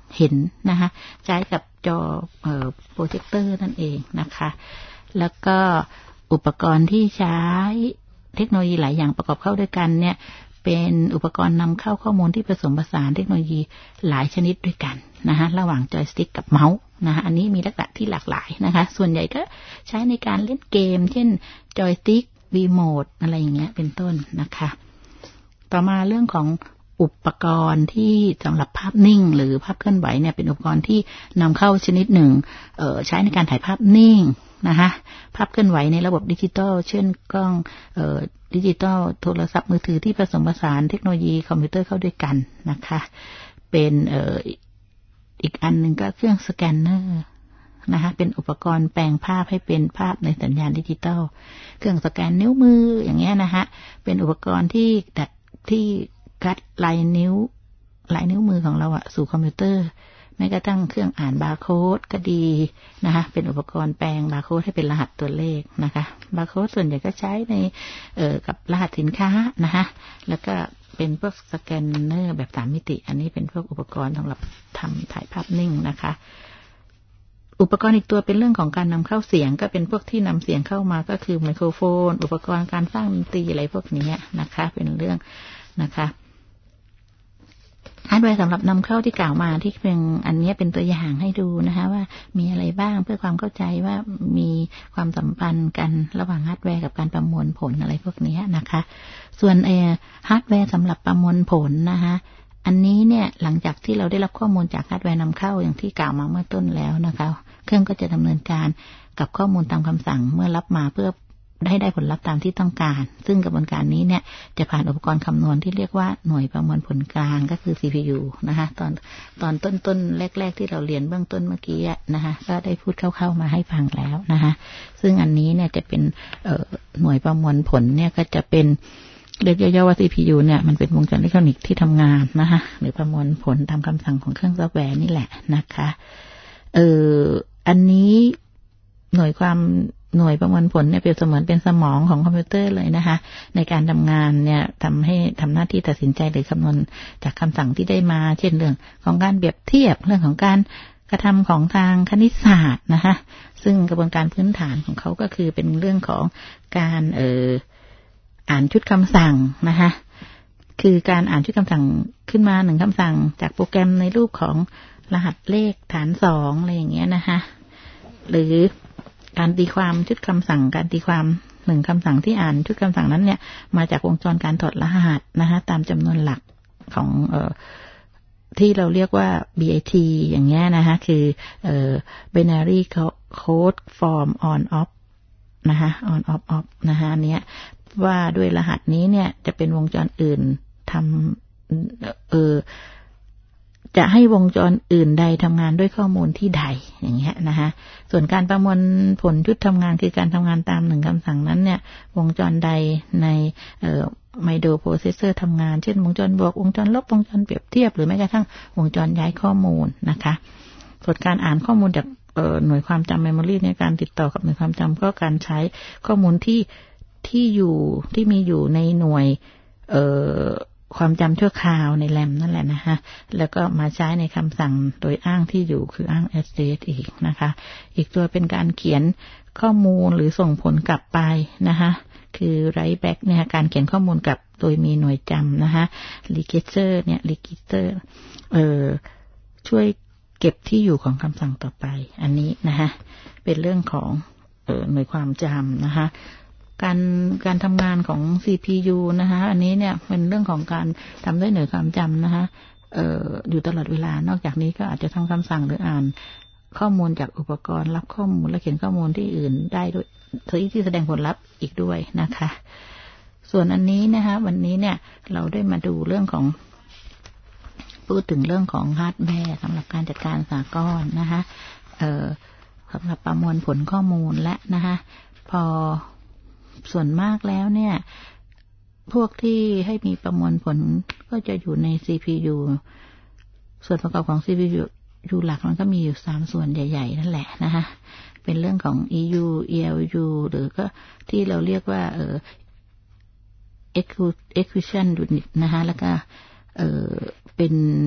เห็นนะคะใช้กับจอเอ่อโปรเจคเตอร์นั่นเองนะคะแล้วก็อุปกรณ์ที่ใช้เทคโนโลยีหลายอย่างประกอบเข้าด้วยกันเนี่ยเป็นอุปกรณ์นำเข้าข้อมูลที่ผสมผสานเทคโนโลยีหลายชนิดด้วยกันนะคะระหว่างจอยสติ๊กกับเมาส์นะคะอันนี้มีลักษณะที่หลากหลายนะคะส่วนใหญ่ก็ใช้ในการเล่นเกมเช่นจอยสติ๊กรีโมทอะไรอย่างเงี้ยเป็นต้นนะคะต่อมาเรื่องของอุปกรณ์ที่สำหรับภาพนิ่งหรือภาพเคลื่อนไหวเนี่ยเป็นอุปกรณ์ที่นำเข้าชนิดหนึ่งเอ่อใช้ในการถ่ายภาพนิ่งนะคะภาพเคลื่อนไหวในระบบดิจิตอลเช่นกล้องเอ่อดิจิตอลโทรศัพท์มือถือที่ผสมผสานเทคโนโลยีคอมพิวเตอร์เข้าด้วยกันนะคะเป็นเอ่ออีกอันหนึ่งก็เครื่องสแกนเนอร์นะคะเป็นอุปกรณ์แปลงภาพให้เป็นภาพในสัญญาณดิจิตอลเครื่องสแกนนิ้วมืออย่างเงี้ยนะคะเป็นอุปกรณ์ที่ดัดที่คัดลายนิ้วลายนิ้วมือของเราอะสู่คอมพิวเตอร์แม้กระทั่งเครื่องอ่านบาร์โค้ดก็ดีนะคะเป็นอุปกรณ์แปลงบาร์โค้ดให้เป็นรหัสตัวเลขนะคะบาร์โค้ดส่วนใหญ่ก็ใช้ในเอ่อกับรหัสสินค้านะคะแล้วก็เป็นพวกสแกนเนอร์แบบสามมิติอันนี้เป็นพวกอุปกรณ์สำหรับทำถ่ายภาพนิ่งนะคะอุปกรณ์อีกตัวเป็นเรื่องของการนำเข้าเสียงก็เป็นพวกที่นำเสียงเข้ามาก็คือไมโครโฟนอุปกรณ์การสร้างดนตรีอะไรพวกนี้นะคะเป็นเรื่องนะคะฮาร์ดแวร์สำหรับนำเข้าที่กล่าวมาที่เป็นอันนี้เป็นตัวอย่างให้ดูนะคะว่ามีอะไรบ้างเพื่อความเข้าใจว่ามีความสัมพันธ์กันระหว่างฮาร์ดแวร์กับการประมวลผลอะไรพวกนี้นะคะส่วนเอ่อฮาร์ดแวร์สำหรับประมวลผลนะคะอันนี้เนี่ยหลังจากที่เราได้รับข้อมูลจากฮาร์ดแวร์นำเข้าอย่างที่กล่าวมาเมื่อต้นแล้วนะคะเครื่องก็จะดำเนินการกับข้อมูลตามคำสั่งเมื่อรับมาเพื่อได้ได้ผลลัพธ์ตามที่ต้องการซึ่งกระบวนการนี้เนี่ยจะผ่านอุปกรณ์คำนวณที่เรียกว่าหน่วยประมวลผลกลางก็คือ ซี พี ยู นะคะตอนตอนต้นๆแรกๆที่เราเรียนเบื้องต้นเมื่อกี้นะคะก็ได้พูดคร่าวๆมาให้ฟังแล้วนะคะซึ่งอันนี้เนี่ยจะเป็นหน่วยประมวลผลเนี่ยก็จะเป็นเรียกย่อๆว่า ซี พี ยู เนี่ยมันเป็นวงจรอิเล็กทรอนิกส์ที่ทำงานนะคะหรือประมวลผลตามคำสั่งของเครื่องซอฟต์แวร์นี่แหละนะคะเอ่ออันนี้หน่วยความหน่วยประมวลผลเนี่ยเปรียบเสมือนเป็นสมองของคอมพิวเตอร์เลยนะคะในการทำงานเนี่ยทำให้ทำหน้าที่ตัดสินใจหรือคำนวณจากคำสั่งที่ได้มาเช่นเรื่องของการเปรียบเทียบเรื่องของการกระทำของทางคณิตศาสตร์นะคะซึ่งกระบวนการพื้นฐานของเขาก็คือเป็นเรื่องของการเอ่ออ่านชุดคำสั่งนะคะคือการอ่านชุดคำสั่งขึ้นมาหนึ่งคำสั่งจากโปรแกรมในรูปของรหัสเลขฐานสองอะไรอย่างเงี้ยนะคะหรือการตีความชุดคำสั่งการตีความหนึ่งคำสั่งที่อ่านชุดคำสั่งนั้นเนี่ยมาจากวงจรการถอดรหัสนะคะตามจำนวนหลักของเอ่อที่เราเรียกว่า บี ไอ ที อย่างเงี้ยนะคะคือเอ่อ binary code form on off นะคะ on off off นะคะอันเนี้ยว่าด้วยรหัสนี้เนี่ยจะเป็นวงจรอื่นทำเออจะให้วงจรอื่นใดทำงานด้วยข้อมูลที่ใดอย่างเงี้ยนะคะส่วนการประมวลผลชุดทำงานคือการทำงานตามหนึ่งคำสั่งนั้นเนี่ยวงจรใดในเอ่อไมโครโปรเซสเซอร์ทำงานเช่นวงจรบวกวงจรลบวงจรเปรียบเทียบหรือแม้กระทั่งวงจรย้ายข้อมูลนะคะส่วนการอ่านข้อมูลจากเอ่อหน่วยความจำเมมโมรีในการติดต่อกับหน่วยความจำก็การใช้ข้อมูลที่ที่อยู่ที่มีอยู่ในหน่วยเอ่อความจำชั่วคราวในแรมนั่นแหละนะคะแล้วก็มาใช้ในคำสั่งโดยอ้างที่อยู่คืออ้าง address อีกนะคะอีกตัวเป็นการเขียนข้อมูลหรือส่งผลกลับไปนะคะคือ write back เนี่ยการเขียนข้อมูลกลับโดยมีหน่วยจำนะคะ register เนี่ย register เอ่อช่วยเก็บที่อยู่ของคำสั่งต่อไปอันนี้นะคะเป็นเรื่องของเอ่อหน่วยความจำนะคะการการทำงานของ ซี พี ยู นะคะอันนี้เนี่ยเป็นเรื่องของการทำด้วยหน่วยความจำนะคะเอ่ออยู่ตลอดเวลานอกจากนี้ก็อาจจะทำคำสั่งหรืออ่านข้อมูลจากอุปกรณ์รับข้อมูลและเขียนข้อมูลที่อื่นได้ด้วยที่แสดงผลลัพธ์อีกด้วยนะคะส่วนอันนี้นะคะวันนี้เนี่ยเราได้มาดูเรื่องของพูดถึงเรื่องของฮาร์ดแวร์สำหรับการจัดการสหกรณ์นะคะเอ่อสำหรับประมวลผลข้อมูลและนะคะพอส่วนมากแล้วเนี่ยพวกที่ให้มีประมวลผลก็จะอยู่ใน ซี พี ยู ส่วนประกอบของ ซี พี ยู หลักมันก็มีอยู่สามส่วนใหญ่ๆนั่นแหละนะคะเป็นเรื่องของ อี ยู อี แอล ยู หรือก็ที่เราเรียกว่าเอ่อ execution unit นะคะแล้วก็เอ่อเป็น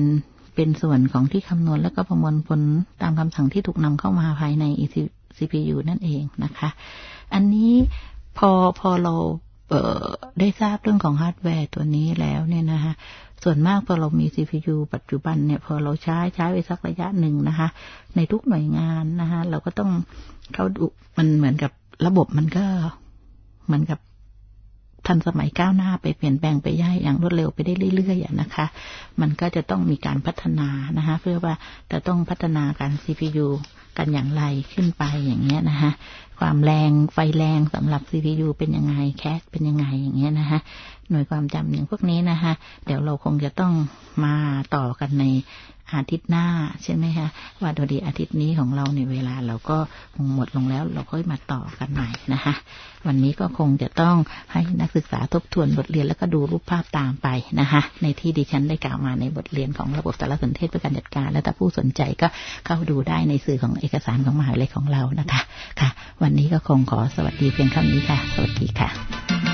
เป็นส่วนของที่คำนวณและก็ประมวลผลตามคำสั่งที่ถูกนำเข้ามาภายใน ซี พี ยู นั่นเองนะคะอันนี้พอพอเราเอ่อได้ทราบเรื่องของฮาร์ดแวร์ตัวนี้แล้วเนี่ยนะคะส่วนมากพอเรามี ซี พี ยู ปัจจุบันเนี่ยพอเราใช้ใช้ไปสักระยะหนึ่งนะคะในทุกหน่วยงานนะคะเราก็ต้องเข้าดูมันเหมือนกับระบบมันก็เหมือนกับทันสมัยก้าวหน้าไปเปลี่ยนแปลงไปย่ายอย่างรวดเร็วไปได้เรื่อยๆนะคะมันก็จะต้องมีการพัฒนานะคะเพื่อว่าจะต้องพัฒนาการ ซี พี ยู กันอย่างไรขึ้นไปอย่างเงี้ยนะคะความแรงไฟแรงสำหรับ ซี พี ยู เป็นยังไงแคสเป็นยังไงอย่างเงี้ยนะคะหน่วยความจำอย่างพวกนี้นะคะเดี๋ยวเราคงจะต้องมาต่อกันในอาทิตย์หน้าใช่ไหมคะว่าโดยดีอาทิตย์นี้ของเราในเวลาเราก็คงหมดลงแล้วเราค่อยมาต่อกันใหม่นะคะวันนี้ก็คงจะต้องให้นักศึกษาทบทวนบทเรียนแล้วก็ดูรูปภาพตามไปนะคะในที่ดิฉันได้กล่าวมาในบทเรียนของระบบสารสนเทศเพื่อการจัดการและถ้าผู้สนใจก็เข้าดูได้ในสื่อของเอกสารของมหาวิทยาลัยของเรานะคะค่ะวันนี้ก็คงขอสวัสดีเพียงเท่านี้ค่ะสวัสดีค่ะ